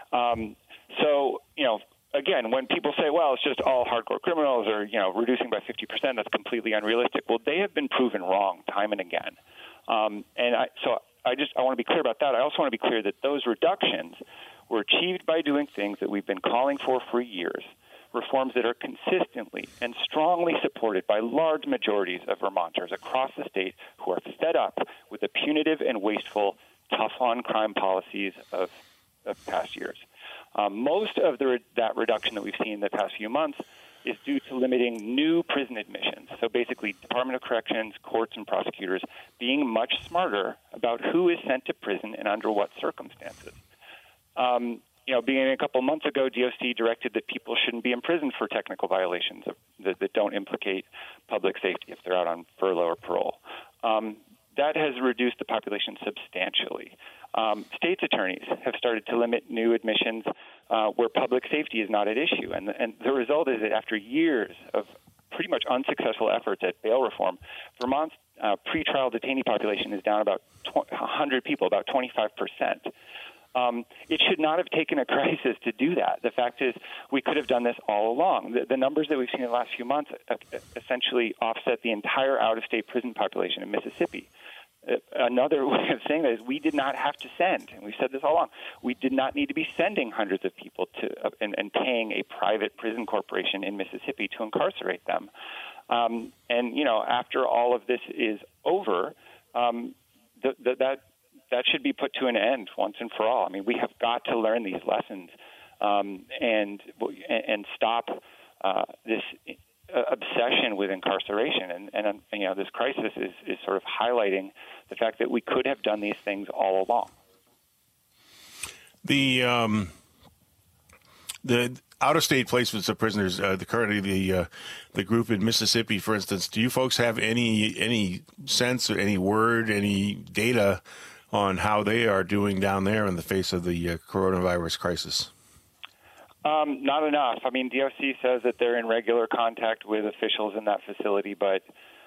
Again, when people say, well, it's just all hardcore criminals or, reducing by 50%, that's completely unrealistic. Well, they have been proven wrong time and again. I want to be clear about that. I also want to be clear that those reductions were achieved by doing things that we've been calling for years, reforms that are consistently and strongly supported by large majorities of Vermonters across the state who are fed up with the punitive and wasteful tough-on-crime policies of past years. Most of that reduction that we've seen in the past few months is due to limiting new prison admissions. So basically, Department of Corrections, courts, and prosecutors being much smarter about who is sent to prison and under what circumstances. Beginning a couple months ago, DOC directed that people shouldn't be in prison for technical violations that don't implicate public safety if they're out on furlough or parole. That has reduced the population substantially. State's attorneys have started to limit new admissions where public safety is not at issue. And the result is that after years of pretty much unsuccessful efforts at bail reform, Vermont's pretrial detainee population is down about 100 people, about 25%. It should not have taken a crisis to do that. The fact is, we could have done this all along. The numbers that we've seen in the last few months essentially offset the entire out-of-state prison population in Mississippi. Another way of saying that is we did not have to send, and we've said this all along, we did not need to be sending hundreds of people to and paying a private prison corporation in Mississippi to incarcerate them. And, after all of this is over, that should be put to an end once and for all. I mean, we have got to learn these lessons and stop this obsession with incarceration. And this crisis is sort of highlighting the fact that we could have done these things all along. The out-of-state placements of prisoners, currently the group in Mississippi, for instance, do you folks have any sense or any word, any data on how they are doing down there in the face of the coronavirus crisis? Not enough. I mean, DOC says that they're in regular contact with officials in that facility, but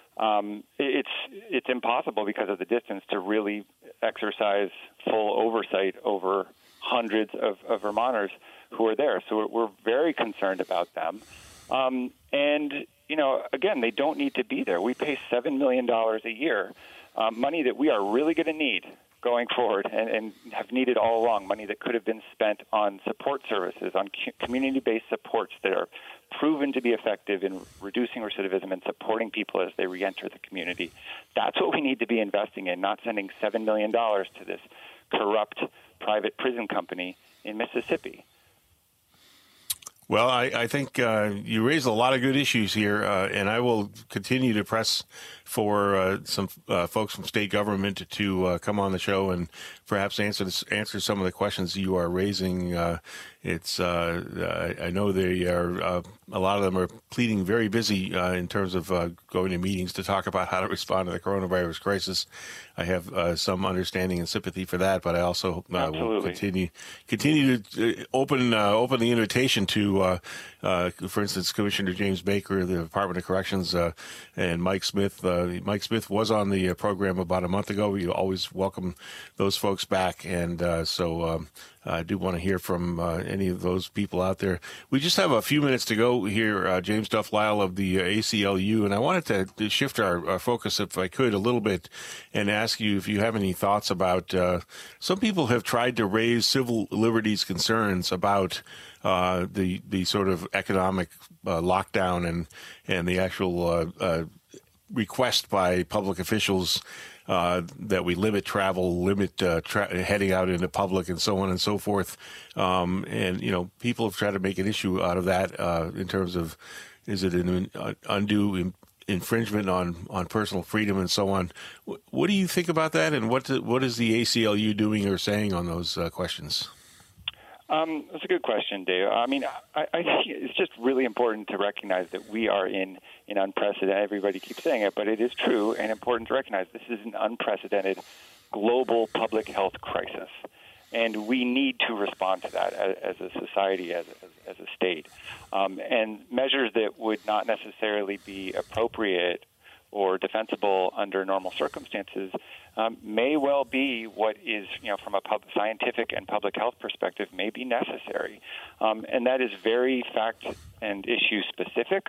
it's impossible because of the distance to really exercise full oversight over hundreds of Vermonters who are there. So we're very concerned about them. And, again, they don't need to be there. We pay $7 million a year, money that we are really going to need going forward and have needed all along, money that could have been spent on support services, on community-based supports that are proven to be effective in reducing recidivism and supporting people as they reenter the community. That's what we need to be investing in, not sending $7 million to this corrupt private prison company in Mississippi. Well, I think you raised a lot of good issues here, and I will continue to press for some folks from state government to come on the show and perhaps answer some of the questions you are raising. I know they are a lot of them are pleading very busy in terms of going to meetings to talk about how to respond to the coronavirus crisis. I have some understanding and sympathy for that, but I also will continue to open the invitation to, for instance, Commissioner James Baker of the Department of Corrections and Mike Smith. Mike Smith was on the program about a month ago. We always welcome those folks back, and so I do want to hear from any of those people out there. We just have a few minutes to go here, James Duff Lyle of the ACLU, and I wanted to shift our focus, if I could, a little bit and ask you if you have any thoughts about some people have tried to raise civil liberties concerns about the sort of economic lockdown and the actual request by public officials that we limit travel, limit heading out into public, and so on and so forth. And people have tried to make an issue out of that in terms of, is it an undue infringement on personal freedom and so on? What do you think about that, and what is the ACLU doing or saying on those questions? That's a good question, Dave. I mean, I think it's just really important to recognize that we are in unprecedented. Everybody keeps saying it, but it is true and important to recognize this is an unprecedented global public health crisis, and we need to respond to that as a society, as a state. And measures that would not necessarily be appropriate or defensible under normal circumstances may well be what is, from a scientific and public health perspective, may be necessary. And that is very fact and issue specific.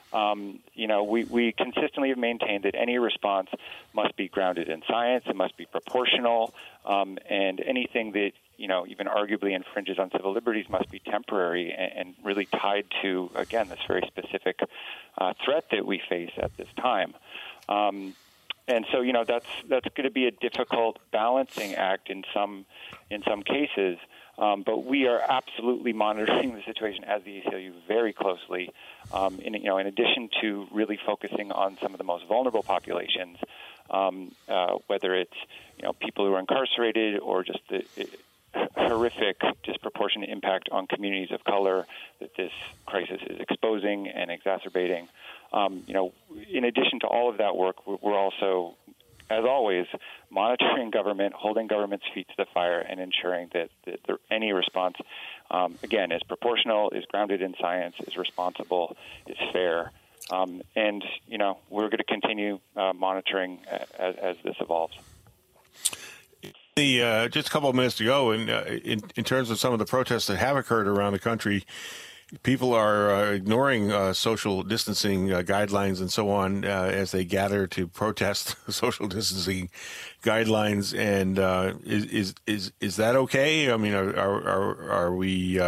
We consistently have maintained that any response must be grounded in science, it must be proportional, and anything that, even arguably infringes on civil liberties must be temporary and really tied to, again, this very specific threat that we face at this time. And so, that's going to be a difficult balancing act in some cases. But we are absolutely monitoring the situation as the ACLU very closely. In addition to really focusing on some of the most vulnerable populations, whether it's people who are incarcerated or just the horrific disproportionate impact on communities of color that this crisis is exposing and exacerbating. In addition to all of that work, we're also, as always, monitoring government, holding government's feet to the fire, and ensuring that any response, again, is proportional, is grounded in science, is responsible, is fair. And we're going to continue monitoring as this evolves. just a couple of minutes to go, and in terms of some of the protests that have occurred around the country, people are ignoring social distancing guidelines and so on as they gather to protest social distancing guidelines. And is that okay? I mean, are we?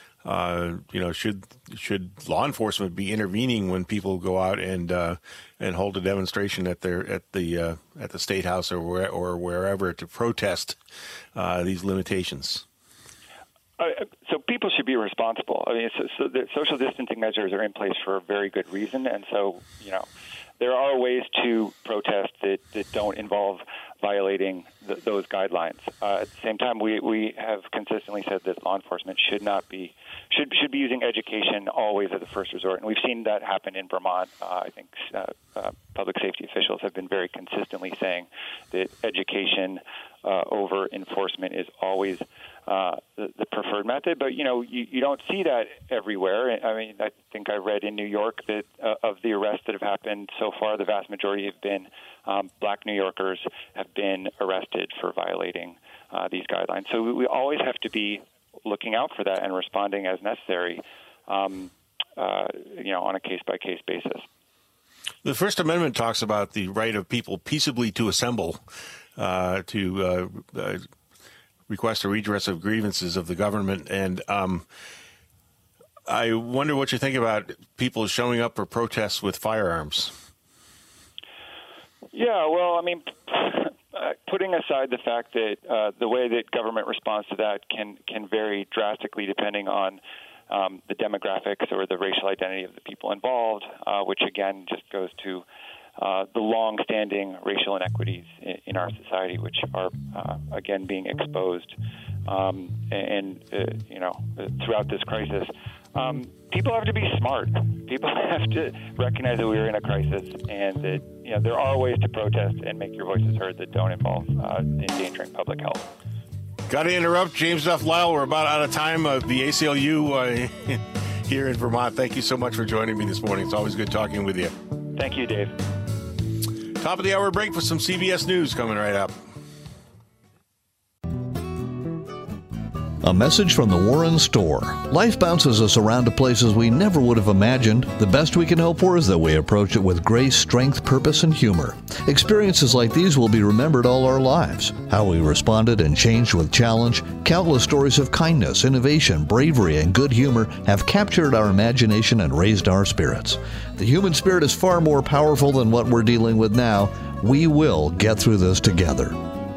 Should law enforcement be intervening when people go out and hold a demonstration at the State House or wherever to protest these limitations? So people should be responsible. I mean, so the social distancing measures are in place for a very good reason, and so there are ways to protest that don't involve violating those guidelines. At the same time, we have consistently said that law enforcement should be using education always as a first resort, and we've seen that happen in Vermont. I think public safety officials have been very consistently saying that education over enforcement is always the preferred method, but you don't see that everywhere. I mean, I think I read in New York that of the arrests that have happened so far, the vast majority have been Black New Yorkers have been arrested for violating these guidelines. So we always have to be looking out for that and responding as necessary, on a case-by-case basis. The First Amendment talks about the right of people peaceably to assemble, to request a redress of grievances of the government. And I wonder what you think about people showing up for protests with firearms. Yeah, well, I mean, putting aside the fact that the way that government responds to that can vary drastically depending on the demographics or the racial identity of the people involved, which again just goes to the long-standing racial inequities in our society, which are again being exposed, throughout this crisis. People have to be smart. People have to recognize that we are in a crisis, and that there are ways to protest and make your voices heard that don't involve endangering public health. Got to interrupt, James Duff Lyle. We're about out of time. The ACLU here in Vermont. Thank you so much for joining me this morning. It's always good talking with you. Thank you, Dave. Top of the hour break for some CBS News coming right up. A message from the Warren Store. Life bounces us around to places we never would have imagined. The best we can hope for is that we approach it with grace, strength, purpose, and humor. Experiences like these will be remembered all our lives. How we responded and changed with challenge, countless stories of kindness, innovation, bravery, and good humor have captured our imagination and raised our spirits. The human spirit is far more powerful than what we're dealing with now. We will get through this together.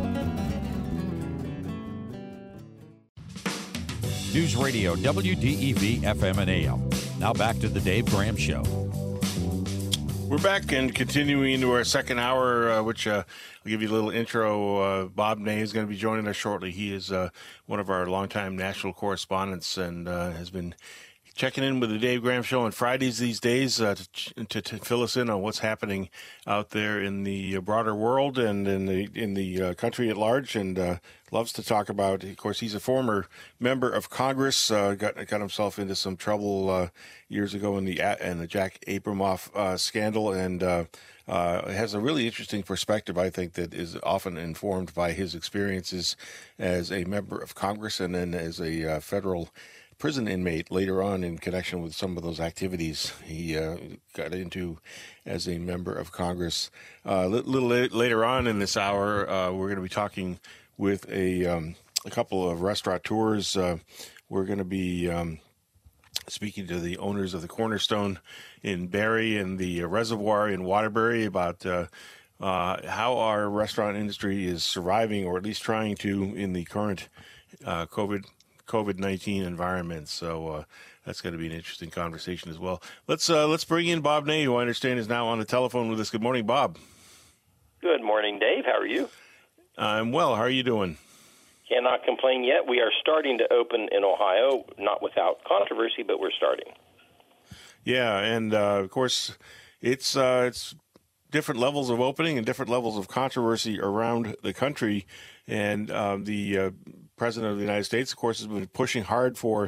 News Radio WDEV FM and AM. Now back to the Dave Graham Show. We're back and continuing into our second hour, which I'll give you a little intro. Bob Ney is going to be joining us shortly. He is one of our longtime national correspondents and has been checking in with the Dave Graham Show on Fridays these days to fill us in on what's happening out there in the broader world and in the country at large, and loves to talk about. Of course, he's a former member of Congress. Got himself into some trouble years ago in the Jack Abramoff scandal, and has a really interesting perspective, I think, that is often informed by his experiences as a member of Congress and then as a federal prison inmate later on in connection with some of those activities he got into as a member of Congress. A little later on in this hour, we're going to be talking with a couple of restaurateurs. We're going to be speaking to the owners of the Cornerstone in Barrie and the Reservoir in Waterbury about how our restaurant industry is surviving, or at least trying to, in the current COVID-19 environment. So that's going to be an interesting conversation as well. Let's bring in Bob Ney, who I understand is now on the telephone with us. Good morning, Bob. Good morning, Dave. How are you? I'm well. How are you doing? Cannot complain yet. We are starting to open in Ohio, not without controversy, but we're starting. Yeah, and of course, it's different levels of opening and different levels of controversy around the country. And the President of the United States, of course, has been pushing hard for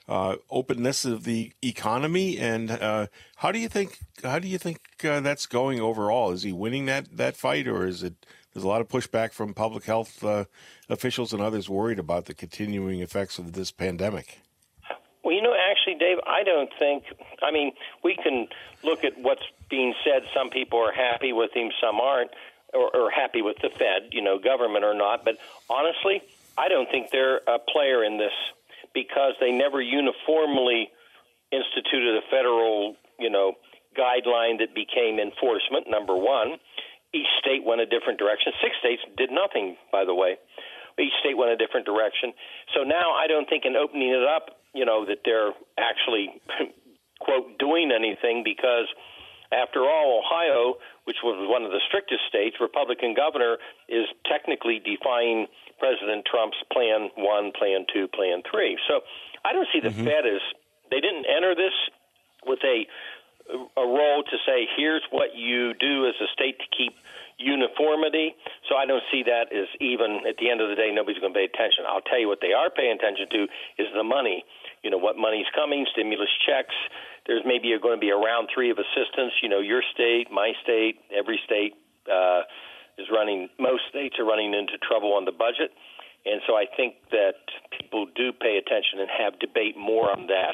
openness of the economy, and how do you think that's going overall? Is he winning that fight, or is it? There's a lot of pushback from public health officials and others worried about the continuing effects of this pandemic. Well, actually, Dave, I don't think. I mean, we can look at what's being said. Some people are happy with him, some aren't, or happy with the Fed, government or not. But honestly, I don't think they're a player in this because they never uniformly instituted a federal, guideline that became enforcement, number one. Each state went a different direction. 6 states did nothing, by the way. Each state went a different direction. So now I don't think in opening it up, that they're actually, quote, doing anything because, after all, Ohio, which was one of the strictest states, Republican governor is technically defying President Trump's Plan 1, Plan 2, Plan 3. So I don't see the Fed as – they didn't enter this with a role to say, here's what you do as a state to keep uniformity. So I don't see that as even, at the end of the day, nobody's going to pay attention. I'll tell you what they are paying attention to is the money. What money's coming, stimulus checks. There's maybe going to be a round 3 of assistance. Your state, my state, every state is running, most states are running into trouble on the budget. And so I think that people do pay attention and have debate more on that.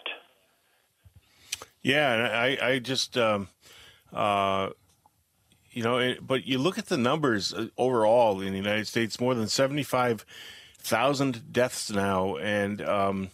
Yeah, and I just, but you look at the numbers overall in the United States, more than 75,000 deaths now, and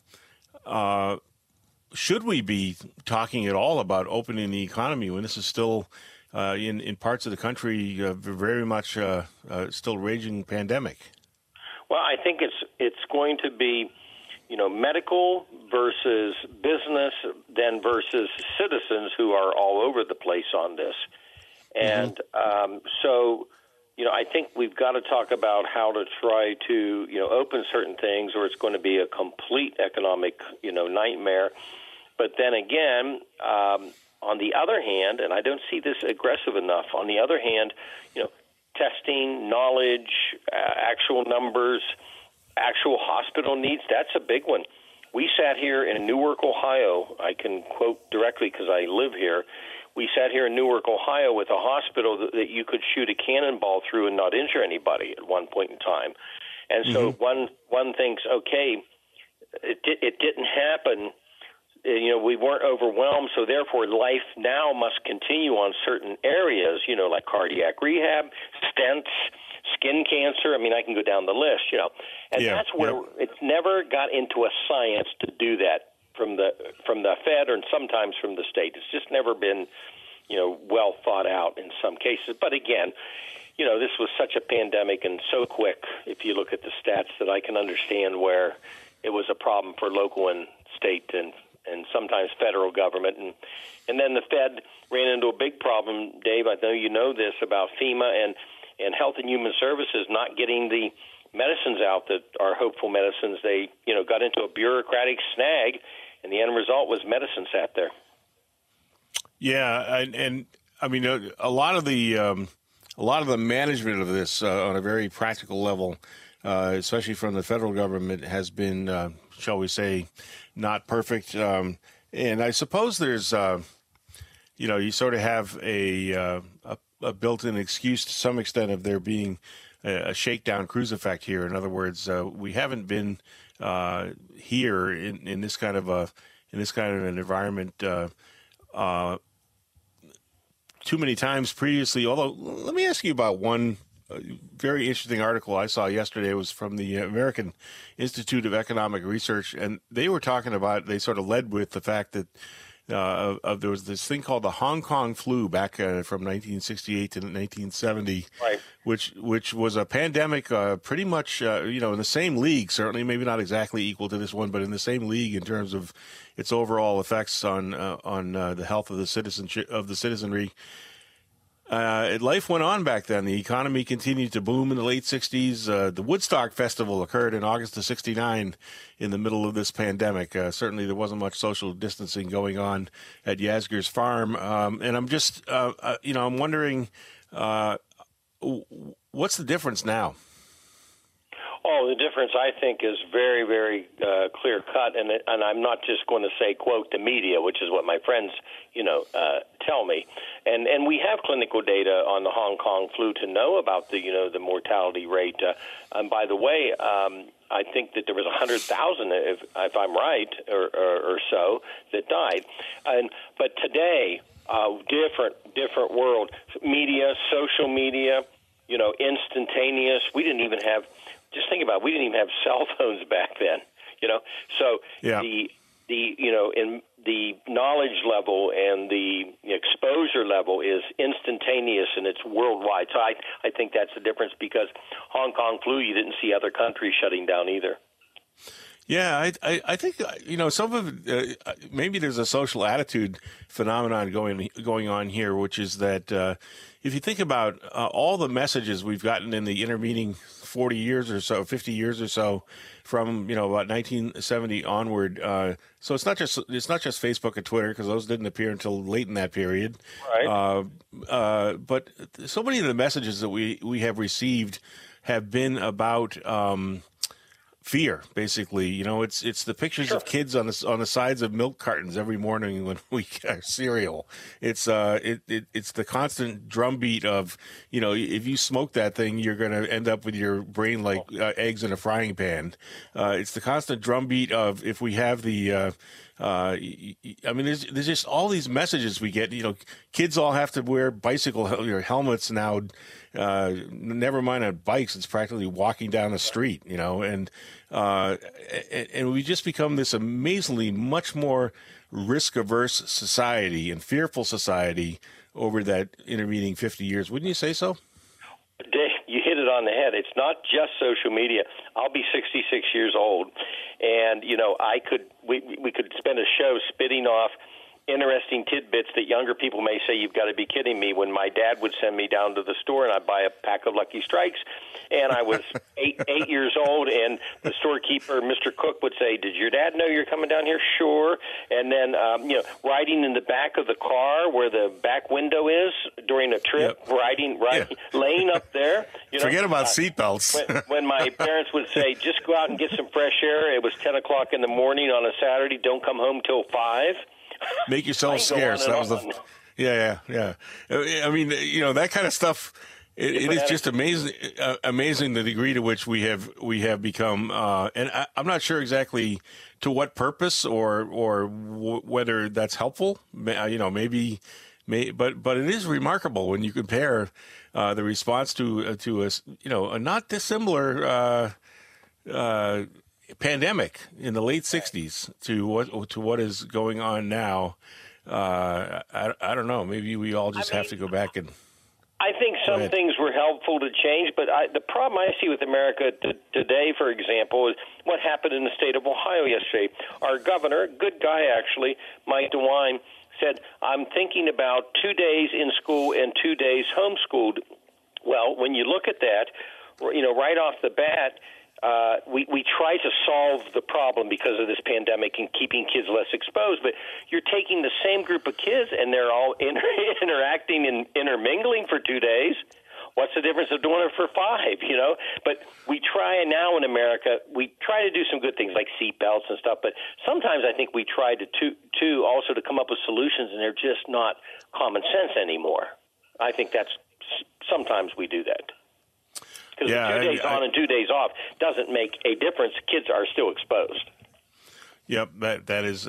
should we be talking at all about opening the economy when this is still in parts of the country very much still raging pandemic? Well, I think it's going to be, medical versus business, then versus citizens who are all over the place on this. And so, I think we've got to talk about how to try to, open certain things, or it's going to be a complete economic, nightmare. But then again, on the other hand, and I don't see this aggressive enough, on the other hand, testing, knowledge, actual numbers, actual hospital needs, that's a big one. We sat here in Newark, Ohio. I can quote directly because I live here. We sat here in Newark, Ohio with a hospital that you could shoot a cannonball through and not injure anybody at one point in time. And so one thinks, okay, it didn't happen. We weren't overwhelmed, so therefore life now must continue on certain areas, like cardiac rehab, stents, skin cancer. I mean, I can go down the list, And that's where it's never got into a science to do that from the Fed and sometimes from the state. It's just never been, well thought out in some cases. But again, this was such a pandemic and so quick, if you look at the stats, that I can understand where it was a problem for local and state and sometimes federal government. And then the Fed ran into a big problem, Dave. I know you know this about FEMA and Health and Human Services not getting the medicines out that are hopeful medicines. They, got into a bureaucratic snag, and the end result was medicine sat there. Yeah, and I mean, a lot of the management of this on a very practical level, especially from the federal government, has been, shall we say, not perfect. And I suppose there's, you sort of have a built-in excuse to some extent of there being a shakedown cruise effect here. In other words, we haven't been here in this kind of an environment too many times previously. Although, let me ask you about one very interesting article I saw yesterday. It was from the American Institute of Economic Research, and they were talking about, they sort of led with the fact that there was this thing called the Hong Kong flu back from 1968 to 1970, right, which was a pandemic pretty much in the same league, certainly maybe not exactly equal to this one, but in the same league in terms of its overall effects on the health of the citizenry. Life went on back then. The economy continued to boom in the late 60s. The Woodstock Festival occurred in August of 69 in the middle of this pandemic. Certainly there wasn't much social distancing going on at Yasgur's farm. And I'm just, I'm wondering, what's the difference now? Oh, the difference, I think, is very, very clear-cut, and I'm not just going to say, quote, the media, which is what my friends, tell me. And we have clinical data on the Hong Kong flu to know about the mortality rate. And by the way, I think that there was 100,000, if I'm right, or so, that died. But today, different world. Media, social media, instantaneous. We didn't even have. Just think about it, we didn't even have cell phones back then, So yeah. in the knowledge level and the exposure level is instantaneous and it's worldwide. So I think that's the difference, because Hong Kong flu, you didn't see other countries shutting down either. Yeah, I think some of it, maybe there's a social attitude phenomenon going on here, which is that if you think about all the messages we've gotten in the intervening 40 years or so, 50 years or so, from about 1970 onward. So it's not just Facebook and Twitter, because those didn't appear until late in that period. Right. But so many of the messages that we have received have been about fear, basically. It's the pictures of kids on the sides of milk cartons every morning when we get our cereal. It's it's the constant drumbeat of if you smoke that thing, you're going to end up with your brain like eggs in a frying pan. It's the constant drumbeat of if we have the there's just all these messages we get. Kids all have to wear bicycle helmets now. Never mind on bikes; it's practically walking down the street. And we just become this amazingly much more risk-averse society and fearful society over that intervening 50 years. Wouldn't you say so? Dave, you hit it on the head. It's not just social media. I'll be 66 years old, and we could spend a show spitting off interesting tidbits that younger people may say, you've got to be kidding me, when my dad would send me down to the store and I'd buy a pack of Lucky Strikes, and I was eight years old, and the storekeeper, Mr. Cook, would say, did your dad know you're coming down here? Sure. And then, riding in the back of the car where the back window is during a trip, riding, laying up there. Forget about seatbelts. when my parents would say, just go out and get some fresh air, it was 10 o'clock in the morning on a Saturday, don't come home till 5. Make yourself scarce. That was yeah. I mean, that kind of stuff. It is just amazing the degree to which we have become. And I'm not sure exactly to what purpose or whether that's helpful. Maybe, but it is remarkable when you compare the response to a not dissimilar pandemic in the late 60s to what is going on now. I don't know. Maybe we all just have to go back and. I think some things were helpful to change, but the problem I see with America today, for example, is what happened in the state of Ohio yesterday. Our governor, good guy actually, Mike DeWine, said, I'm thinking about 2 days in school and 2 days homeschooled. Well, when you look at that, right off the bat, we try to solve the problem because of this pandemic and keeping kids less exposed, but you're taking the same group of kids and they're all interacting and intermingling for 2 days. What's the difference of doing it for 5, But we try now in America, we try to do some good things like seatbelts and stuff, but sometimes I think we try to also to come up with solutions, and they're just not common sense anymore. I think that's sometimes we do that. Because 2 days on and 2 days off doesn't make a difference. Kids are still exposed. Yep, that is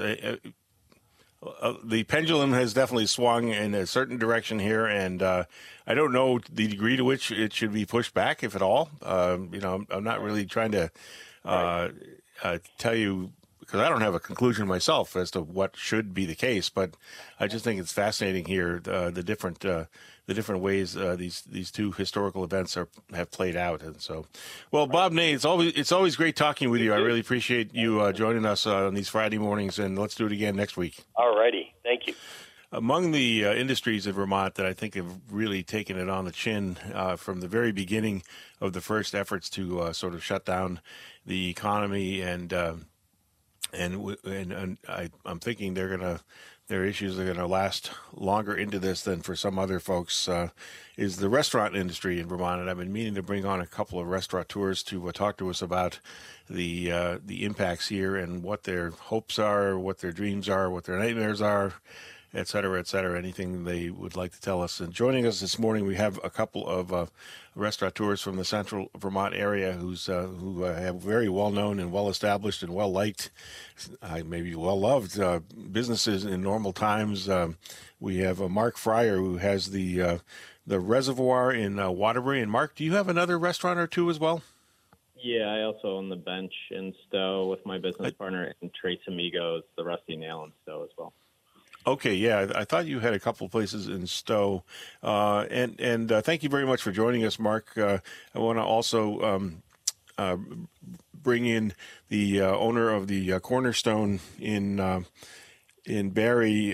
the pendulum has definitely swung in a certain direction here, and I don't know the degree to which it should be pushed back, if at all. I'm not really trying to tell you, because I don't have a conclusion myself as to what should be the case, but I just think it's fascinating here the different ways these two historical events have played out. And so, well, Bob Ney, it's always great talking with you. I really appreciate you joining us on these Friday mornings, and let's do it again next week. All righty. Thank you. Among the industries of Vermont that I think have really taken it on the chin from the very beginning of the first efforts to sort of shut down the economy and I'm thinking their issues are gonna last longer into this than for some other folks. Is the restaurant industry in Vermont, and I've been meaning to bring on a couple of restaurateurs to talk to us about the impacts here and what their hopes are, what their dreams are, what their nightmares are, et cetera, et cetera, anything they would like to tell us. And joining us this morning, we have a couple of restaurateurs from the central Vermont area who have very well-known and well-established and well-liked, maybe well-loved businesses in normal times. We have Mark Fryer, who has the Reservoir in Waterbury. And Mark, do you have another restaurant or two as well? Yeah, I also own the Bench in Stowe with my business partner, and Trace Amigos, the Rusty Nail in Stowe as well. Okay, yeah, I thought you had a couple of places in Stowe, and thank you very much for joining us, Mark. I want to also bring in the owner of the Cornerstone in Barrie.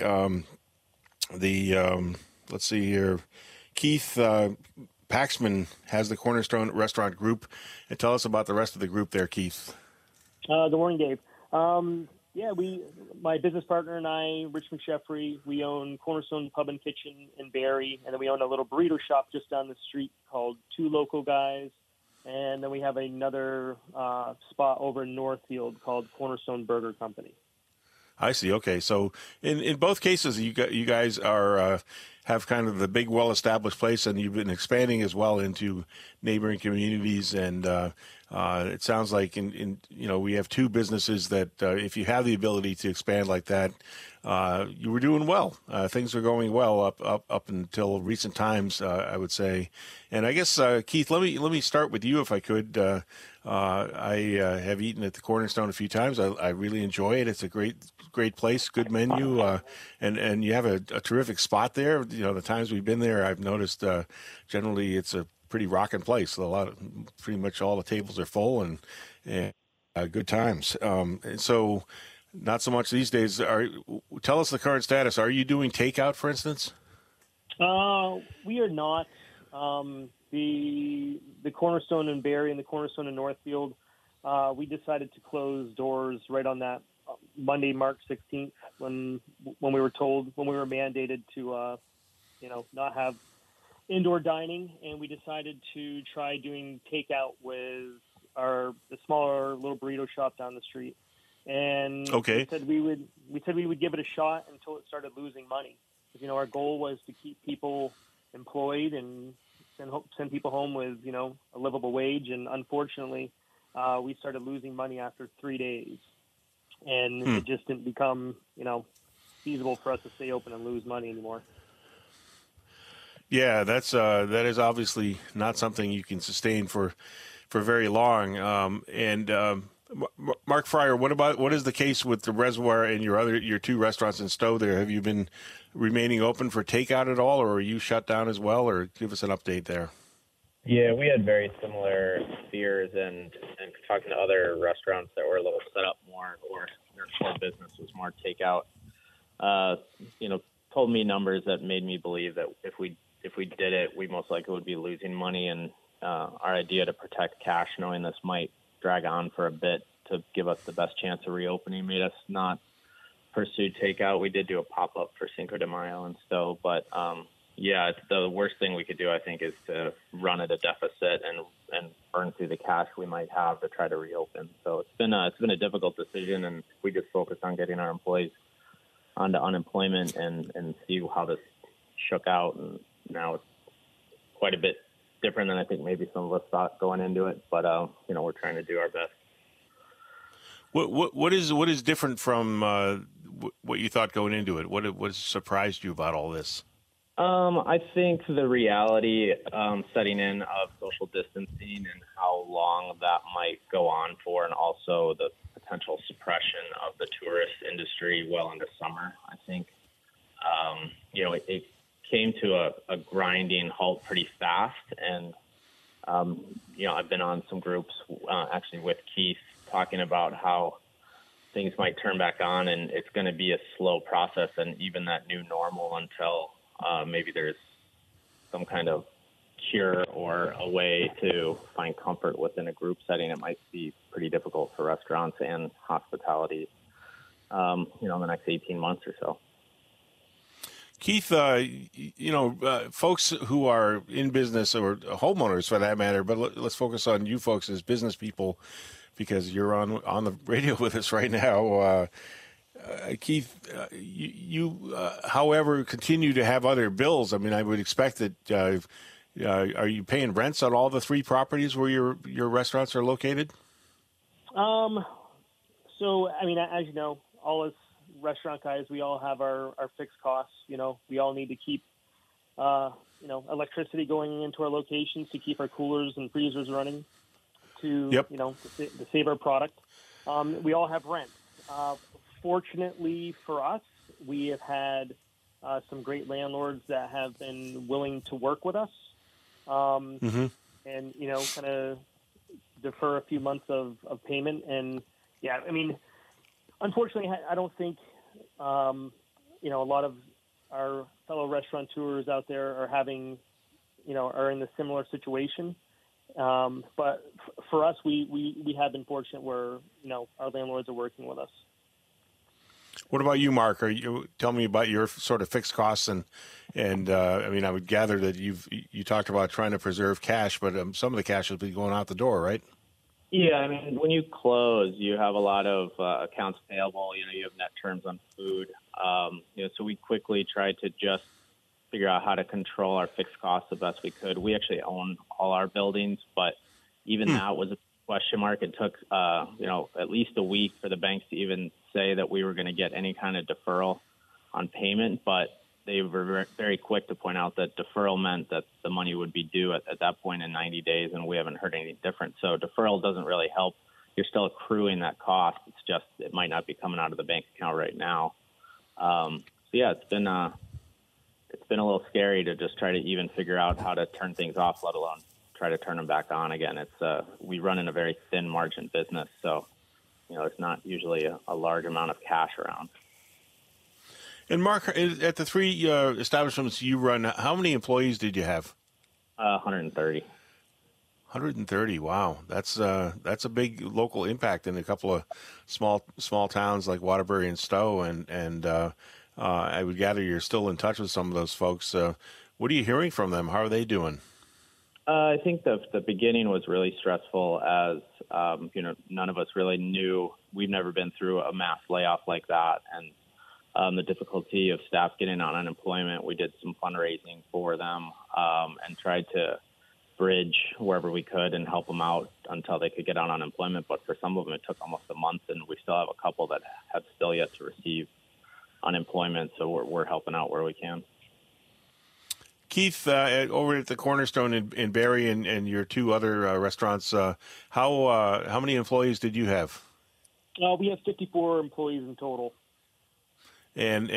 Let's see here, Keith Paxman has the Cornerstone Restaurant Group, and tell us about the rest of the group there, Keith. Good morning, Dave. Yeah, my business partner and I, Rich McSheffrey, we own Cornerstone Pub and Kitchen in Barrie, and then we own a little burrito shop just down the street called Two Local Guys, and then we have another spot over in Northfield called Cornerstone Burger Company. I see. Okay, so in both cases, you guys are have kind of the big, well-established place, and you've been expanding as well into neighboring communities. And it sounds like we have two businesses that if you have the ability to expand like that, you were doing well. Things are going well up until recent times, I would say. And I guess Keith, let me start with you if I could. I have eaten at the Cornerstone a few times. I really enjoy it. It's a great place, good menu, and you have a terrific spot there. The times we've been there, I've noticed generally it's a pretty rocking place. Pretty much all the tables are full and good times. And so, not so much these days. Tell us the current status. Are you doing takeout, for instance? We are not. The Cornerstone in Barrie and the Cornerstone in Northfield, we decided to close doors right on that Monday, March 16th, when we were mandated to, not have indoor dining, and we decided to try doing takeout with the smaller little burrito shop down the street. And okay. we said we would give it a shot until it started losing money. Because, our goal was to keep people employed and send people home with, a livable wage. And unfortunately, we started losing money after 3 days. And it just didn't become, feasible for us to stay open and lose money anymore. Yeah, that is obviously not something you can sustain for very long. Mark Fryer, what is the case with the Reservoir and your two restaurants in Stowe there? Have you been remaining open for takeout at all, or are you shut down as well? Or give us an update there. Yeah, we had very similar fears and talking to other restaurants that were a little set up more, or their core business was more takeout. Told me numbers that made me believe that if we did it, we most likely would be losing money. And our idea to protect cash, knowing this might drag on for a bit to give us the best chance of reopening, made us not pursue takeout. We did do a pop-up for Cinco de Mayo and Stowe, but the worst thing we could do, I think, is to run at a deficit and burn through the cash we might have to try to reopen. So it's been a difficult decision, and we just focused on getting our employees onto unemployment and see how this shook out. And now it's quite a bit different than I think maybe some of us thought going into it, but we're trying to do our best. What is different from what you thought going into it? What surprised you about all this? I think the reality setting in of social distancing and how long that might go on for, and also the potential suppression of the tourist industry well into summer. I think, it came to a grinding halt pretty fast. And, I've been on some groups actually with Keith talking about how things might turn back on, and it's going to be a slow process, and even that new normal until maybe there's some kind of cure or a way to find comfort within a group setting. It might be pretty difficult for restaurants and hospitality the next 18 months or so. Keith, folks who are in business, or homeowners for that matter, but let's focus on you folks as business people, because you're on the radio with us right now. Keith, you however, continue to have other bills. I mean, I would expect that. Are you paying rents on all the 3 properties where your restaurants are located? So, I mean, as you know, all us restaurant guys, we all have our fixed costs. We all need to keep, electricity going into our locations to keep our coolers and freezers running to, to save our product. We all have rent. Fortunately for us, we have had some great landlords that have been willing to work with us and, kind of defer a few months of payment. And, yeah, I mean, unfortunately, I don't think, a lot of our fellow restaurateurs out there are having, are in a similar situation. But for us, we have been fortunate where, our landlords are working with us. What about you, Mark? Tell me about your sort of fixed costs and I mean, I would gather that you talked about trying to preserve cash, but some of the cash will be going out the door, right? Yeah, I mean, when you close, you have a lot of accounts payable. You have net terms on food. So we quickly tried to just figure out how to control our fixed costs the best we could. We actually own all our buildings, but even that was a question mark. It took, at least a week for the banks to even say that we were going to get any kind of deferral on payment, but they were very quick to point out that deferral meant that the money would be due at that point in 90 days, and we haven't heard anything different. So deferral doesn't really help. You're still accruing that cost. It's just it might not be coming out of the bank account right now. It's been a little scary to just try to even figure out how to turn things off, let alone try to turn them back on again. It's we run in a very thin margin business, so it's not usually a large amount of cash around. And Mark, at the 3 establishments you run, how many employees did you have? 130. 130. Wow, that's a big local impact in a couple of small towns like Waterbury and Stowe, and I would gather you're still in touch with some of those folks. What are you hearing from them? How are they doing? I think the beginning was really stressful, as none of us really knew. We've never been through a mass layoff like that, and the difficulty of staff getting on unemployment. We did some fundraising for them and tried to bridge wherever we could and help them out until they could get on unemployment. But for some of them, it took almost a month, and we still have a couple that have still yet to receive unemployment. So we're helping out where we can. Keith, over at the Cornerstone in Barrie and your 2 other restaurants, how many employees did you have? We have 54 employees in total. And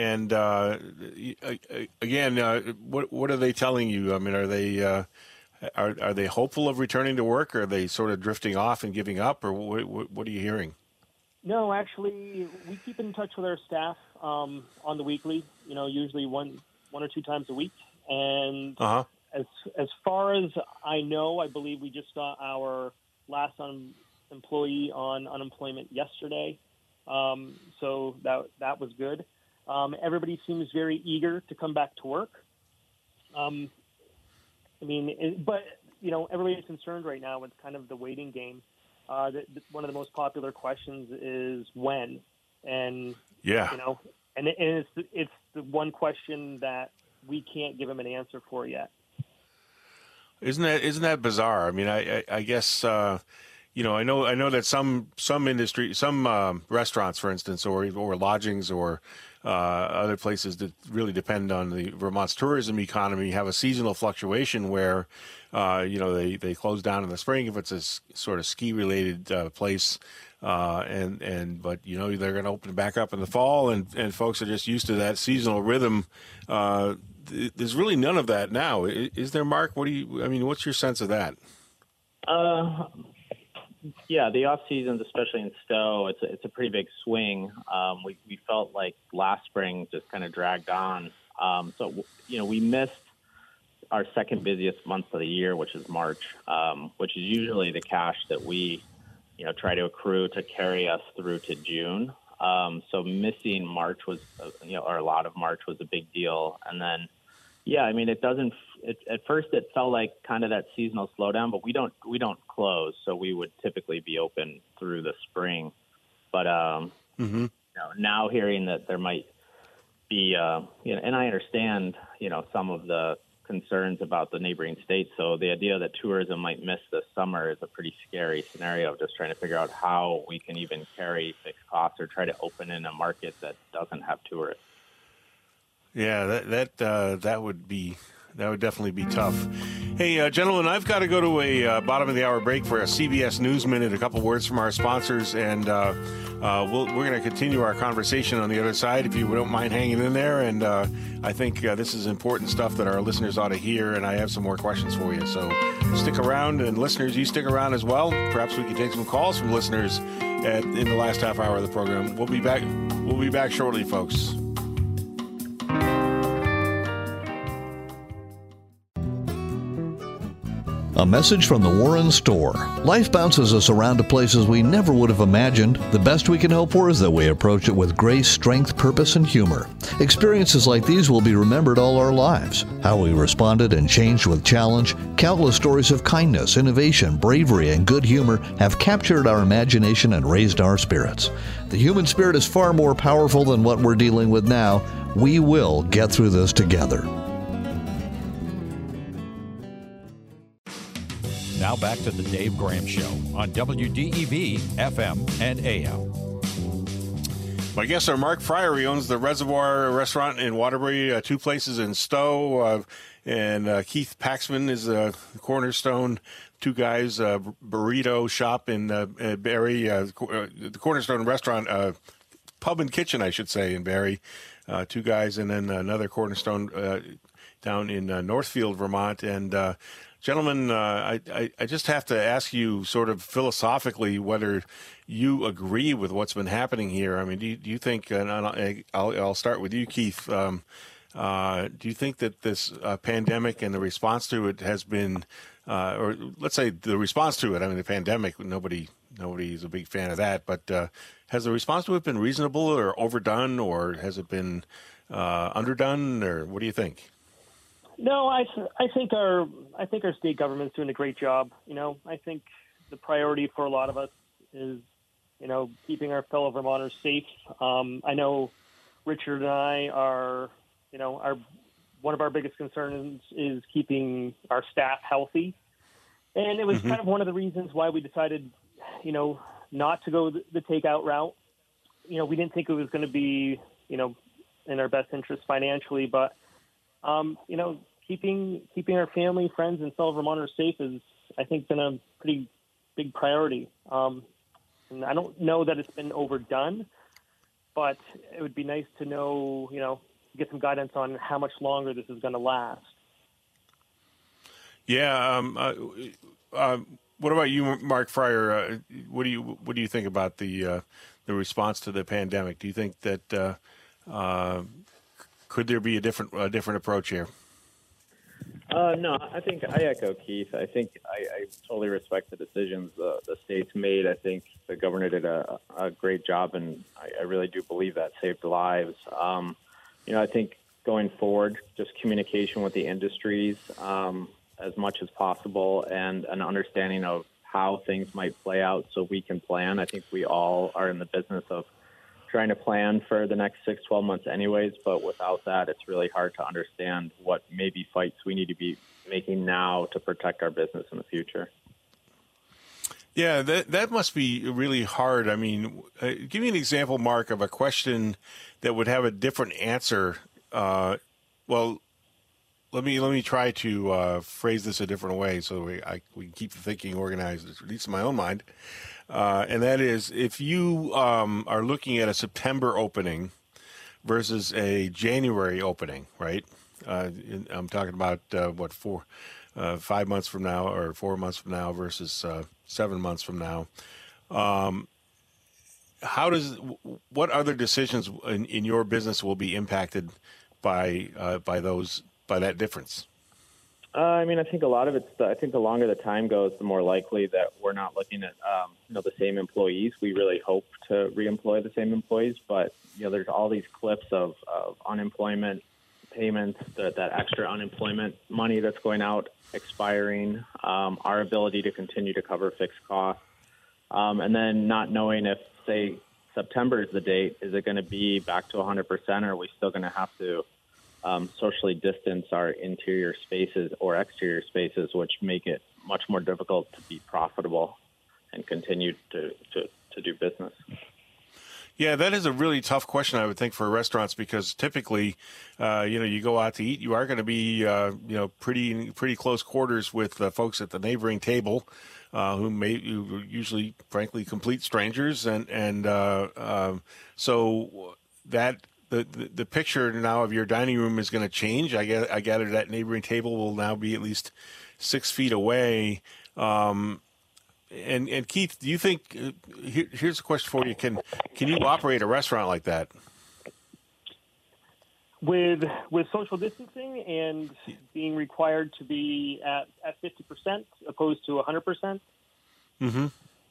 again, what are they telling you? I mean, are they hopeful of returning to work? Or are they sort of drifting off and giving up? Or what are you hearing? No, actually, we keep in touch with our staff on the weekly. Usually one or 2 times a week. And as far as I know, I believe we just got our last employee on unemployment yesterday. So that was good. Everybody seems very eager to come back to work. But everybody's concerned right now with kind of the waiting game. One of the most popular questions is when, and and it's the one question that we can't give them an answer for yet. Isn't that bizarre? I mean, I guess I know that some industry, some restaurants, for instance, or lodgings or other places that really depend on the Vermont's tourism economy have a seasonal fluctuation where they close down in the spring if it's a sort of ski related place, but they're going to open back up in the fall, and folks are just used to that seasonal rhythm. There's really none of that now, is there, Mark? What's your sense of that? Yeah, the off seasons, especially in Stowe, it's a pretty big swing. We felt like last spring just kind of dragged on. We missed our second busiest month of the year, which is March, which is usually the cash that we try to accrue to carry us through to June. So missing March was, or a lot of March was a big deal. And then, yeah, I mean, at first it felt like kind of that seasonal slowdown, but we don't close. So we would typically be open through the spring. But, now hearing that there might be, and I understand, some of the concerns about the neighboring states. So the idea that tourism might miss this summer is a pretty scary scenario, just trying to figure out how we can even carry fixed costs or try to open in a market that doesn't have tourists. Yeah, that would definitely be tough. Hey, gentlemen, I've got to go to a bottom of the hour break for a CBS News Minute, a couple words from our sponsors, and we're going to continue our conversation on the other side if you don't mind hanging in there. And I think this is important stuff that our listeners ought to hear, and I have some more questions for you. So stick around, and listeners, you stick around as well. Perhaps we can take some calls from listeners in the last half hour of the program. We'll be back shortly, folks. A message from the Warren Store. Life bounces us around to places we never would have imagined. The best we can hope for is that we approach it with grace, strength, purpose, and humor. Experiences like these will be remembered all our lives. How we responded and changed with challenge, countless stories of kindness, innovation, bravery, and good humor have captured our imagination and raised our spirits. The human spirit is far more powerful than what we're dealing with now. We will get through this together. Now back to the Dave Graham Show on WDEV, FM, and AM. My guests are Mark Fryer. He owns the Reservoir Restaurant in Waterbury, two places in Stowe, and Keith Paxman is the Cornerstone, two guys, burrito shop in Barrie, the Cornerstone Restaurant, pub and kitchen, I should say, in Barrie, two guys, and then another Cornerstone down in Northfield, Vermont, and gentlemen, I just have to ask you sort of philosophically whether you agree with what's been happening here. I mean, do you think, and I'll start with you, Keith, do you think that this pandemic and the response to it has been, or let's say the response to it, I mean, the pandemic, nobody is a big fan of that, but has the response to it been reasonable or overdone, or has it been underdone, or what do you think? No, I think our state government's doing a great job. I think the priority for a lot of us is, keeping our fellow Vermonters safe. I know Richard and I are, one of our biggest concerns is keeping our staff healthy. And it was kind of one of the reasons why we decided, not to go the takeout route. We didn't think it was going to be, in our best interest financially, but keeping our family, friends, and fellow Vermonters safe is, I think, been a pretty big priority. And I don't know that it's been overdone, but it would be nice to know, get some guidance on how much longer this is going to last. Yeah. What about you, Mark Fryer? What do you think about the response to the pandemic? Do you think that could there be a different approach here? No, I think I echo Keith. I think I totally respect the decisions the state's made. I think the governor did a great job, and I really do believe that saved lives. I think going forward, just communication with the industries as much as possible and an understanding of how things might play out so we can plan. I think we all are in the business of trying to plan for the next 6-12 months anyways, but without that, it's really hard to understand what maybe fights we need to be making now to protect our business in the future. Yeah, that must be really hard. I mean, give me an example, Mark, of a question that would have a different answer. Well, let me try to phrase this a different way so we can keep thinking organized, at least in my own mind. And that is, if you are looking at a September opening versus a January opening, right? I'm talking about 5 months from now or 4 months from now versus 7 months from now. What other decisions in your business will be impacted by that difference? I mean, I think a lot of it's. I think the longer the time goes, the more likely that we're not looking at the same employees. We really hope to reemploy the same employees, but there's all these cliffs of unemployment payments, that extra unemployment money that's going out, expiring, our ability to continue to cover fixed costs, and then not knowing if, say, September is the date, is it going to be back to 100%, or are we still going to have to socially distance our interior spaces or exterior spaces, which make it much more difficult to be profitable and continue to do business? Yeah, that is a really tough question, I would think, for restaurants, because typically, you go out to eat, you are going to be, pretty close quarters with folks at the neighboring table, who usually, frankly, complete strangers, and so that the picture now of your dining room is going to change. I gather that neighboring table will now be at least 6 feet away. And Keith, do you think? Here's a question for you: Can you operate a restaurant like that? With social distancing and being required to be at 50% opposed to 100%? Mm-hmm.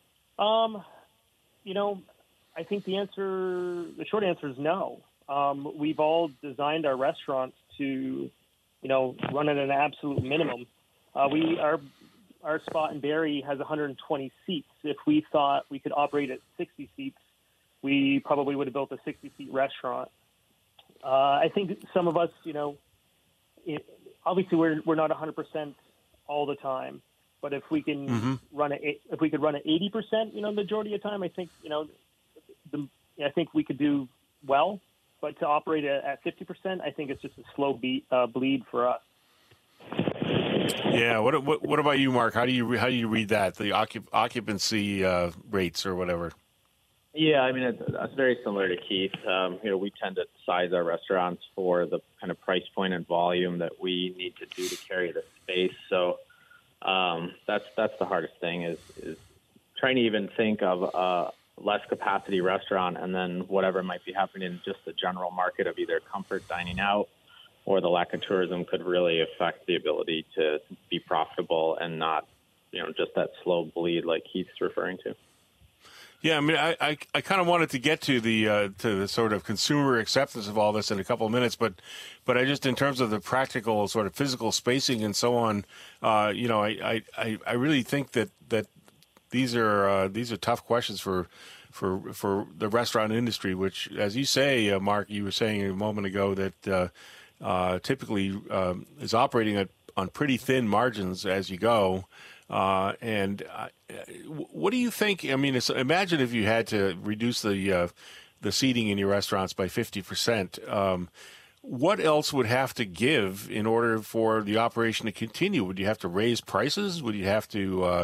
I think the short answer is no. We've all designed our restaurants to, run at an absolute minimum. Our spot in Barrie has 120 seats. If we thought we could operate at 60 seats, we probably would have built a 60-seat restaurant. I think some of us, obviously we're not 100% all the time, but if we can run at 80%, the majority of the time, I think, I think we could do well. But to operate at 50%, I think it's just a slow bleed for us. Yeah. What about you, Mark? How do you read that, the occupancy rates or whatever? Yeah, I mean, that's very similar to Keith. We tend to size our restaurants for the kind of price point and volume that we need to do to carry the space. So that's the hardest thing is trying to even think of a less capacity restaurant, and then whatever might be happening in just the general market of either comfort dining out or the lack of tourism could really affect the ability to be profitable and not, just that slow bleed like Keith's referring to. Yeah, I mean, I kind of wanted to get to the sort of consumer acceptance of all this in a couple of minutes, but I just, in terms of the practical sort of physical spacing and so on, I really think that these are tough questions for the restaurant industry, which, as you say, Mark, you were saying a moment ago that typically is operating on pretty thin margins as you go. And what do you think? I mean, imagine if you had to reduce the seating in your restaurants by 50%. What else would have to give in order for the operation to continue? Would you have to raise prices? Would you have to,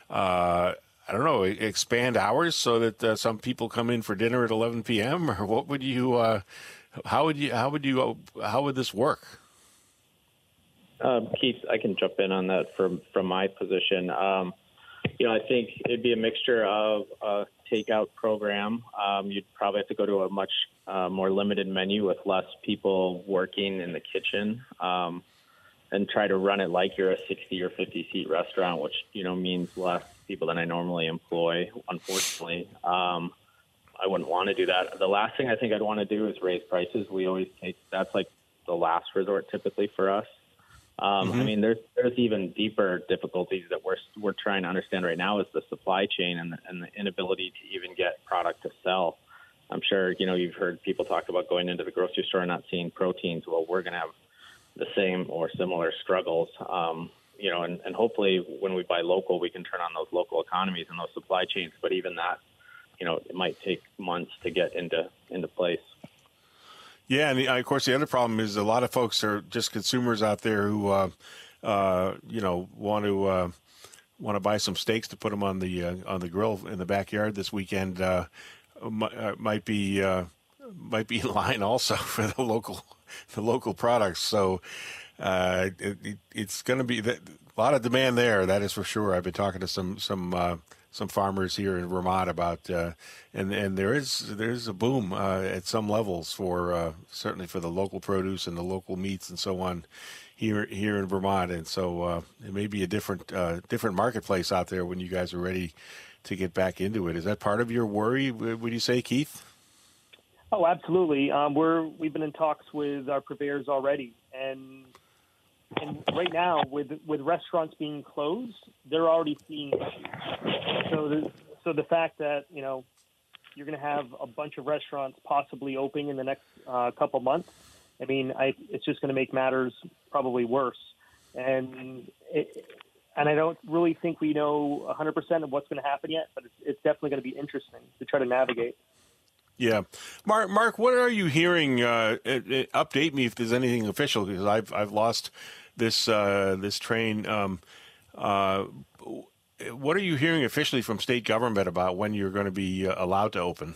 expand hours so that some people come in for dinner at 11 p.m. Or what would you? How would this work? Keith, I can jump in on that from my position. I think it'd be a mixture of a takeout program. You'd probably have to go to a much more limited menu with less people working in the kitchen, and try to run it like you're a 60 or 50 seat restaurant, which means less people than I normally employ. Unfortunately, I wouldn't want to do that. The last thing I think I'd want to do is raise prices. We always that's like the last resort typically for us. I mean, there's even deeper difficulties that we're trying to understand right now, is the supply chain and the inability to even get product to sell. I'm sure, you've heard people talk about going into the grocery store and not seeing proteins. Well, we're going to have the same or similar struggles, and hopefully when we buy local, we can turn on those local economies and those supply chains. But even that, it might take months to get into place. Yeah, and of course the other problem is a lot of folks are just consumers out there who, want to buy some steaks to put them on the grill in the backyard this weekend. Might be in line also for the local products. So it's going to be a lot of demand there. That is for sure. I've been talking to some farmers here in Vermont about, and there is a boom at some levels for certainly for the local produce and the local meats and so on here in Vermont, and so it may be a different marketplace out there when you guys are ready to get back into it. Is that part of your worry, would you say, Keith? Oh, absolutely. We've been in talks with our purveyors already, and right now with restaurants being closed, they're already seeing issues. So the fact that you're going to have a bunch of restaurants possibly opening in the next couple months, I mean, it's just going to make matters probably worse. And I don't really think we know 100% of what's going to happen yet, but it's definitely going to be interesting to try to navigate. Yeah. Mark, what are you hearing? Update me if there's anything official, because I've lost this train. What are you hearing officially from state government about when you're going to be allowed to open?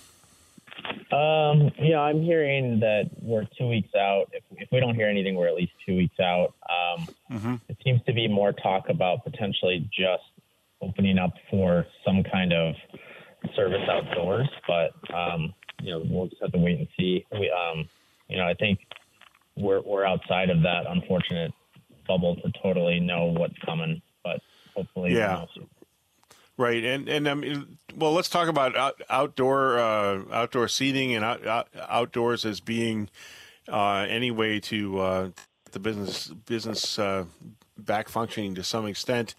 I'm hearing that we're 2 weeks out. If we don't hear anything, we're at least 2 weeks out. It seems to be more talk about potentially just opening up for some kind of service outdoors, but we'll just have to wait and see. I think we're outside of that unfortunate bubble to totally know what's coming, but hopefully, yeah. Right, and well, let's talk about outdoor seating and outdoors as being any way to the business back functioning to some extent.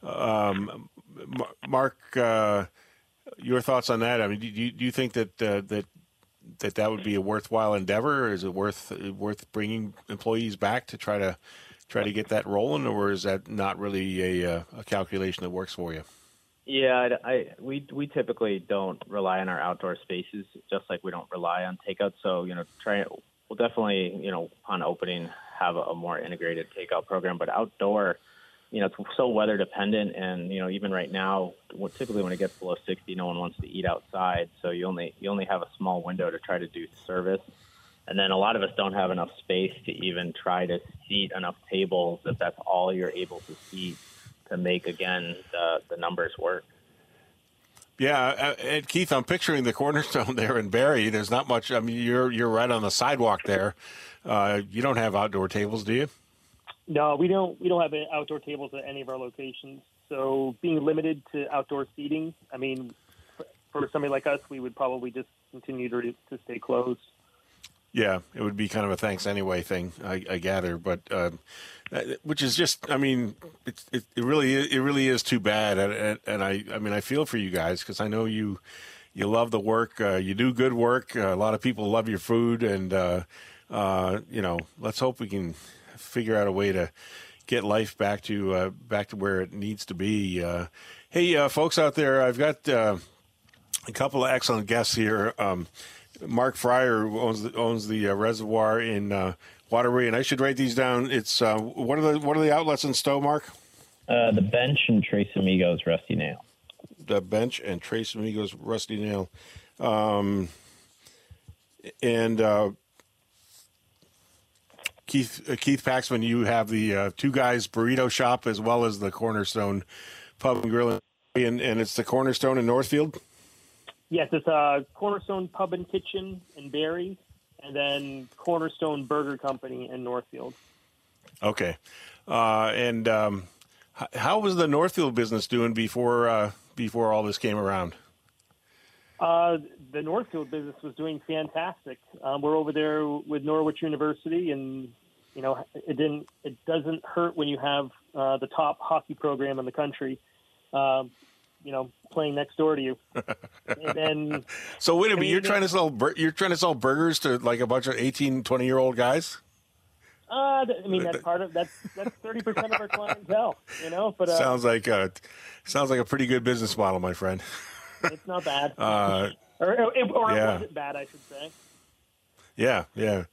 Mark, your thoughts on that? I mean, do you think that that would be a worthwhile endeavor? Or is it worth bringing employees back to try to get that rolling, or is that not really a calculation that works for you? Yeah, we typically don't rely on our outdoor spaces, just like we don't rely on takeout. So we'll definitely upon opening have a more integrated takeout program. But outdoor, it's so weather dependent, and even right now, typically when it gets below 60, no one wants to eat outside. So you only have a small window to try to do service. And then a lot of us don't have enough space to even try to seat enough tables if that's all you're able to seat to make, again, the numbers work. Yeah, and Keith, I'm picturing the Cornerstone there in Barrie. There's not much. I mean, you're right on the sidewalk there. You don't have outdoor tables, do you? No, we don't. We don't have outdoor tables at any of our locations. So being limited to outdoor seating, I mean, for somebody like us, we would probably just continue to stay closed. Yeah, it would be kind of a thanks anyway thing, I gather, but which is just, I mean, it really is too bad, and I feel for you guys, because I know you love the work, you do good work, a lot of people love your food, and let's hope we can figure out a way to get life back to where it needs to be. Hey, folks out there, I've got a couple of excellent guests here. Mark Fryer owns the reservoir in Waterbury, and I should write these down. It's what are the outlets in Stowe, Mark? The Bench and Tres Amigos Rusty Nail. The Bench and Tres Amigos Rusty Nail, and Keith Paxman, you have the Two Guys Burrito Shop as well as the Cornerstone Pub and Grill, and it's the Cornerstone in Northfield. Yes, it's a Cornerstone Pub and Kitchen in Barrie, and then Cornerstone Burger Company in Northfield. Okay. And how was the Northfield business doing before all this came around? The Northfield business was doing fantastic. We're over there with Norwich University, and it doesn't hurt when you have the top hockey program in the country. Playing next door to you. And then, so wait a minute, you're trying to sell burgers to like a bunch of 18, 20-year-old guys? That's part of that's 30% of our clientele, But sounds like a pretty good business model, my friend. It's not bad, or it wasn't bad, I should say. Yeah.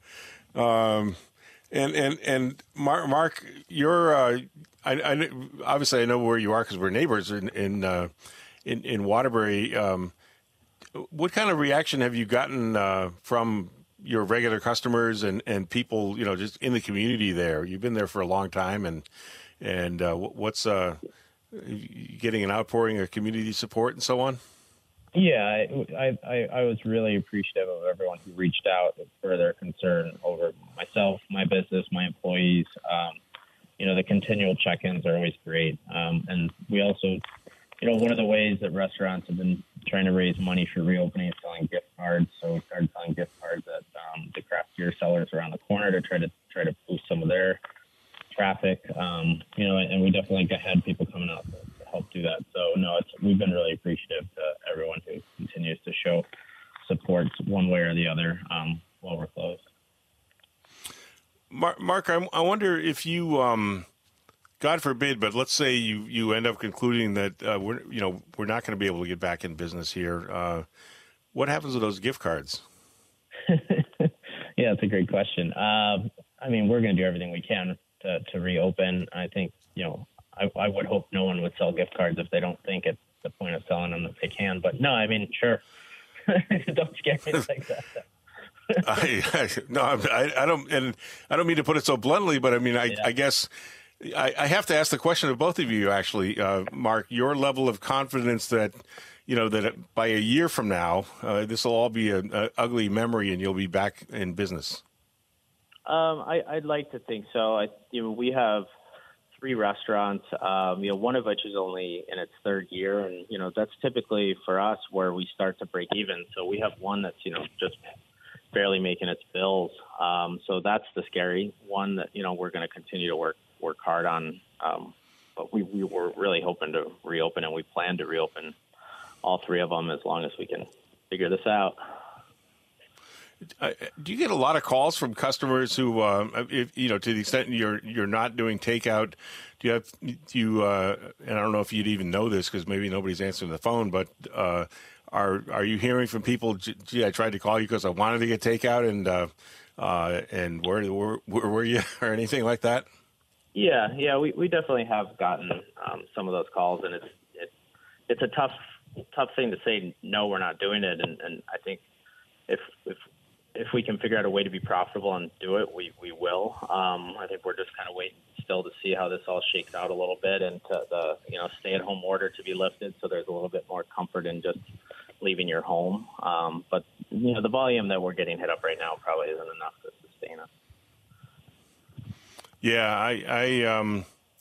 And Mark, you're I obviously I know where you are because we're neighbors in Waterbury. What kind of reaction have you gotten from your regular customers and people, just in the community there? You've been there for a long time, and what's getting an outpouring of community support and so on? Yeah, I was really appreciative of everyone who reached out for their concern over myself, my business, my employees. the continual check-ins are always great. And we also, one of the ways that restaurants have been trying to raise money for reopening is selling gift cards. So we started selling gift cards at the craft beer sellers around the corner to try to boost some of their traffic. And we definitely had people coming out to help do that. So no, we've been really appreciative to everyone who continues to show support one way or the other while we're closed. Mark, I wonder if you, God forbid, but let's say you end up concluding that we're not going to be able to get back in business here. What happens with those gift cards? Yeah, that's a great question. We're going to do everything we can to reopen. I think, I would hope no one would sell gift cards if they don't think it's the point of selling them that they can. But no, sure. Don't scare me like that. I don't mean to put it so bluntly, but I guess I have to ask the question of both of you, actually, Mark, your level of confidence that, that by a year from now, this will all be an ugly memory and you'll be back in business. I'd like to think so. We have 3 restaurants, one of which is only in its 3rd year. And, that's typically for us where we start to break even. So we have one that's, just barely making its bills. So that's the scary one that, we're going to continue to work hard on. But we were really hoping to reopen, and we plan to reopen all 3 of them as long as we can figure this out. Do you get a lot of calls from customers who, to the extent you're not doing takeout, and I don't know if you'd even know this because maybe nobody's answering the phone, but are you hearing from people, gee, I tried to call you because I wanted to get takeout, and where were you, or anything like that? Yeah, we definitely have gotten some of those calls, and it's a tough thing to say, no, we're not doing it, and I think if we can figure out a way to be profitable and do it, we will. I think we're just kind of waiting still to see how this all shakes out a little bit, and to the stay-at-home order to be lifted, so there's a little bit more comfort in just leaving your home. But the volume that we're getting hit up right now probably isn't enough to sustain us. Yeah,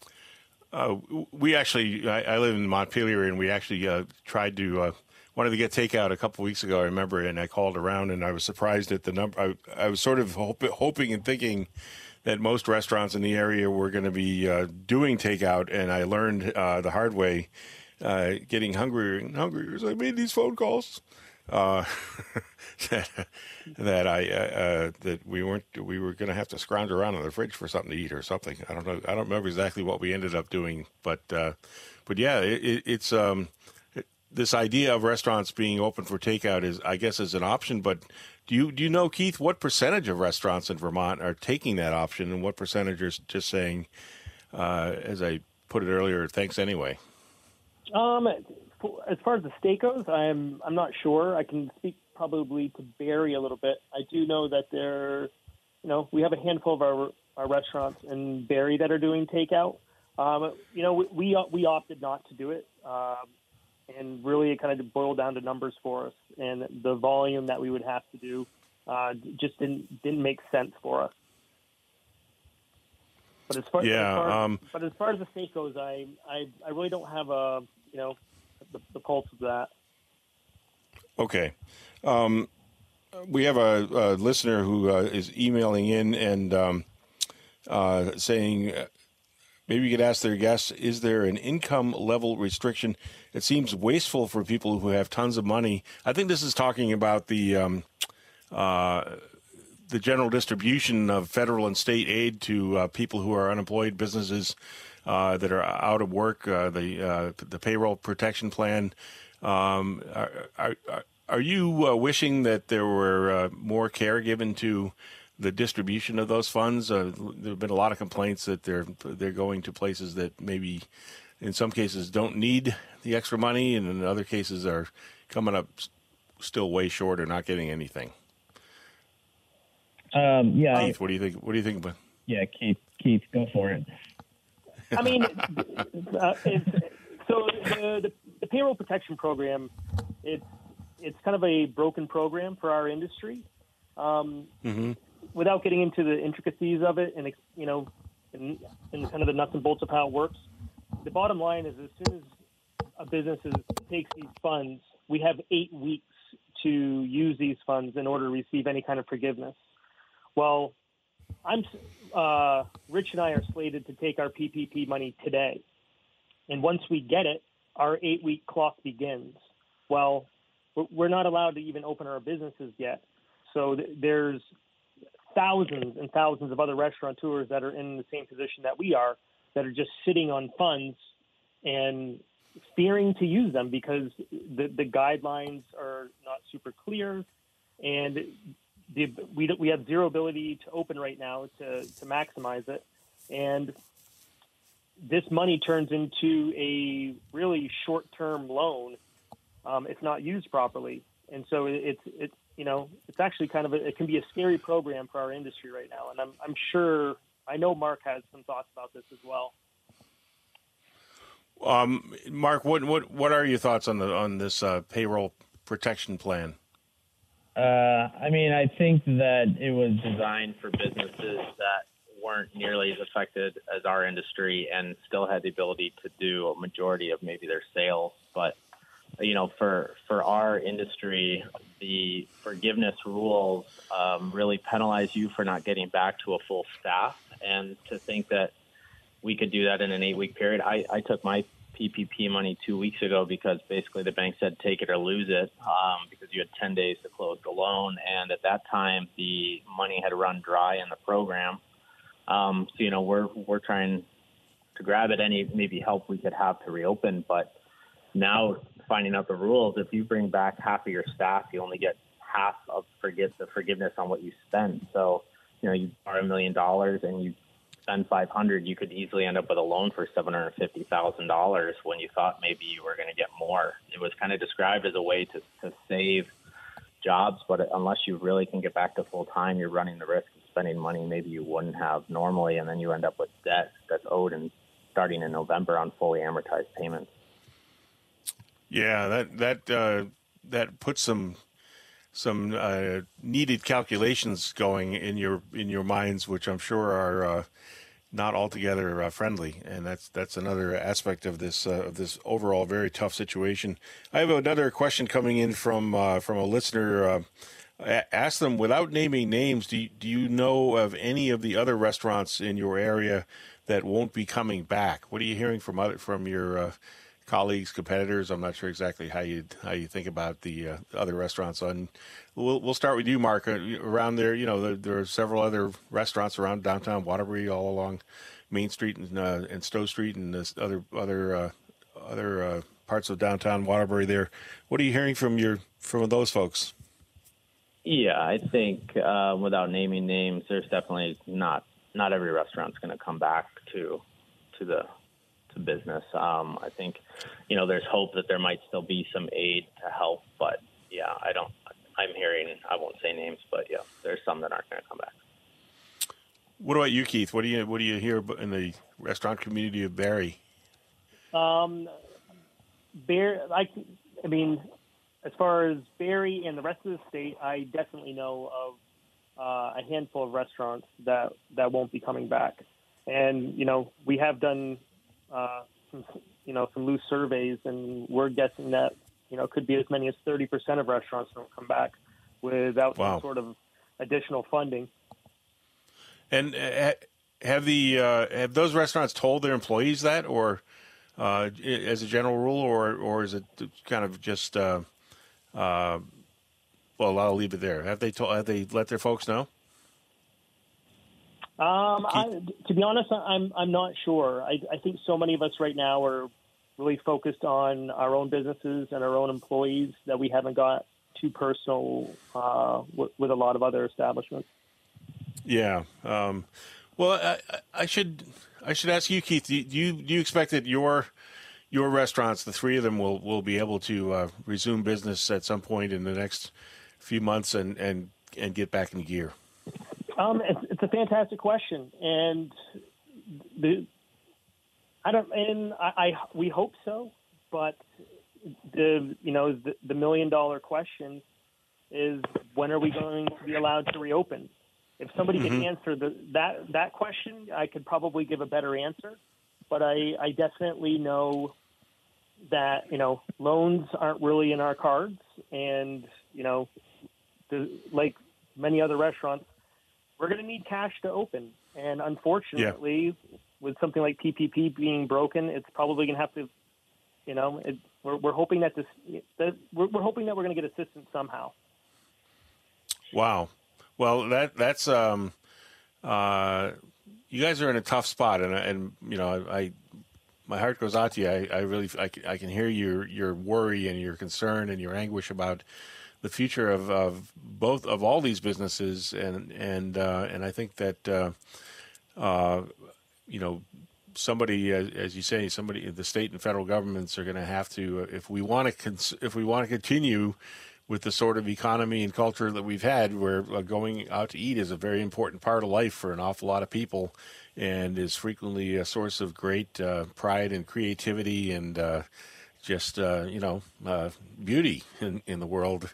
we actually I live in Montpelier, and we actually tried to. Wanted to get takeout a couple of weeks ago, I remember, and I called around, and I was surprised at the number. I was sort of hoping and thinking that most restaurants in the area were going to be doing takeout, and I learned the hard way, getting hungrier and hungrier as I made these phone calls, that we were going to have to scrounge around in the fridge for something to eat or something. I don't know. I don't remember exactly what we ended up doing, but yeah, it's. This idea of restaurants being open for takeout is an option, but do you know, Keith, what percentage of restaurants in Vermont are taking that option, and what percentage are just saying, as I put it earlier, thanks anyway? As far as the state goes, I'm not sure. I can speak probably to Barrie a little bit. I do know that we have a handful of our restaurants in Barrie that are doing takeout. We opted not to do it. And really, it kind of boiled down to numbers for us, and the volume that we would have to do just didn't make sense for us. But as far as the state goes, I really don't have the pulse of that. Okay, we have a listener who is emailing in and saying. Maybe you could ask their guests, is there an income level restriction? It seems wasteful for people who have tons of money. I think this is talking about the general distribution of federal and state aid to people who are unemployed, businesses that are out of work, the payroll protection plan. Are you wishing that there were more care given to the distribution of those funds? There have been a lot of complaints that they're going to places that maybe in some cases don't need the extra money, and in other cases are coming up still way short or not getting anything. Keith, what do you think? What do you think about? Yeah, Keith, go for it. So the payroll protection program, it's kind of a broken program for our industry. Without getting into the intricacies of it and and kind of the nuts and bolts of how it works. The bottom line is, as soon as a business takes these funds, we have 8 weeks to use these funds in order to receive any kind of forgiveness. Well, Rich and I are slated to take our PPP money today. And once we get it, our 8-week clock begins. Well, we're not allowed to even open our businesses yet. So there's thousands and thousands of other restaurateurs that are in the same position that we are, that are just sitting on funds and fearing to use them because the guidelines are not super clear, and we have zero ability to open right now to maximize it. And this money turns into a really short-term loan if not used properly. And so it's actually kind of it can be a scary program for our industry right now. And I'm sure, I know Mark has some thoughts about this as well. Mark, what are your thoughts on this payroll protection plan? I think that it was designed for businesses that weren't nearly as affected as our industry and still had the ability to do a majority of maybe their sales. But, for our industry, the forgiveness rules really penalize you for not getting back to a full staff. And to think that we could do that in an 8-week period. I took my PPP money 2 weeks ago because basically the bank said take it or lose it because you had 10 days to close the loan. And at that time, the money had run dry in the program. We're trying to grab at any maybe help we could have to reopen. But now finding out the rules, if you bring back half of your staff, you only get half of the forgiveness on what you spend. So, you borrow $1 million and you spend $500, you could easily end up with a loan for $750,000 when you thought maybe you were going to get more. It was kind of described as a way to save jobs, but unless you really can get back to full time, you're running the risk of spending money maybe you wouldn't have normally, and then you end up with debt that's owed and starting in November on fully amortized payments. Yeah, that puts some needed calculations going in your minds, which I'm sure are not altogether friendly, and that's another aspect of this overall very tough situation. I have another question coming in from a listener. Ask them, without naming names, do you know of any of the other restaurants in your area that won't be coming back? What are you hearing from your colleagues, competitors? I'm not sure exactly how you think about the other restaurants. We'll start with you, Mark. Around there, there are several other restaurants around downtown Waterbury, all along Main Street and Stowe Street, and other parts of downtown Waterbury. There, what are you hearing from those folks? Yeah, I think without naming names, there's definitely not every restaurant's going to come back to business. I think, there's hope that there might still be some aid to help, but yeah, I'm hearing, I won't say names, but yeah, there's some that aren't going to come back. What about you, Keith? What do you hear in the restaurant community of Barrie? As far as Barrie and the rest of the state, I definitely know of a handful of restaurants that won't be coming back. And, we have done some loose surveys, and we're guessing that, could be as many as 30% of restaurants don't come back without some sort of additional funding. And have those restaurants told their employees that, or as a general rule, or is it kind of just I'll leave it there. Have they let their folks know? To be honest, I'm not sure. I think so many of us right now are really focused on our own businesses and our own employees that we haven't got too personal with a lot of other establishments. Yeah. Well, I should ask you, Keith. Do you expect that your restaurants, the three of them, will be able to resume business at some point in the next few months and get back in gear? It's a fantastic question, and we hope so, but the $1 million question is, when are we going to be allowed to reopen? if somebody could answer that question, I could probably give a better answer. But I definitely know that, loans aren't really in our cards. And, like many other restaurants, we're going to need cash to open. And unfortunately, with something like PPP being broken, it's probably going to have to, we're hoping that we're hoping that we're going to get assistance somehow. Wow. Well, that's you guys are in a tough spot, and my heart goes out to you. I can hear your worry and your concern and your anguish about the future of both of all these businesses, and I think that somebody, as you say, the state and federal governments are going to have to, if we want to continue with the sort of economy and culture that we've had, where going out to eat is a very important part of life for an awful lot of people, and is frequently a source of great pride and creativity and beauty in the world.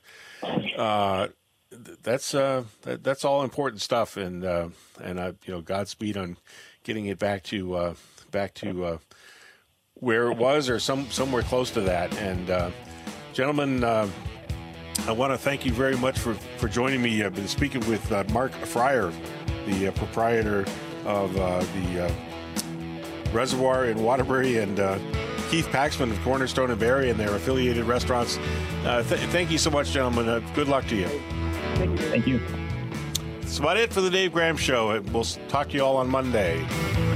That's all important stuff, and Godspeed on getting it back to where it was, or somewhere close to that. And gentlemen, I want to thank you very much for joining me. I've been speaking with Mark Fryer, the proprietor of the Reservoir in Waterbury, and Keith Paxman of Cornerstone and Barrie and their affiliated restaurants. Thank you so much, gentlemen. Good luck to you. Thank you. That's about it for the Dave Graham Show. We'll talk to you all on Monday.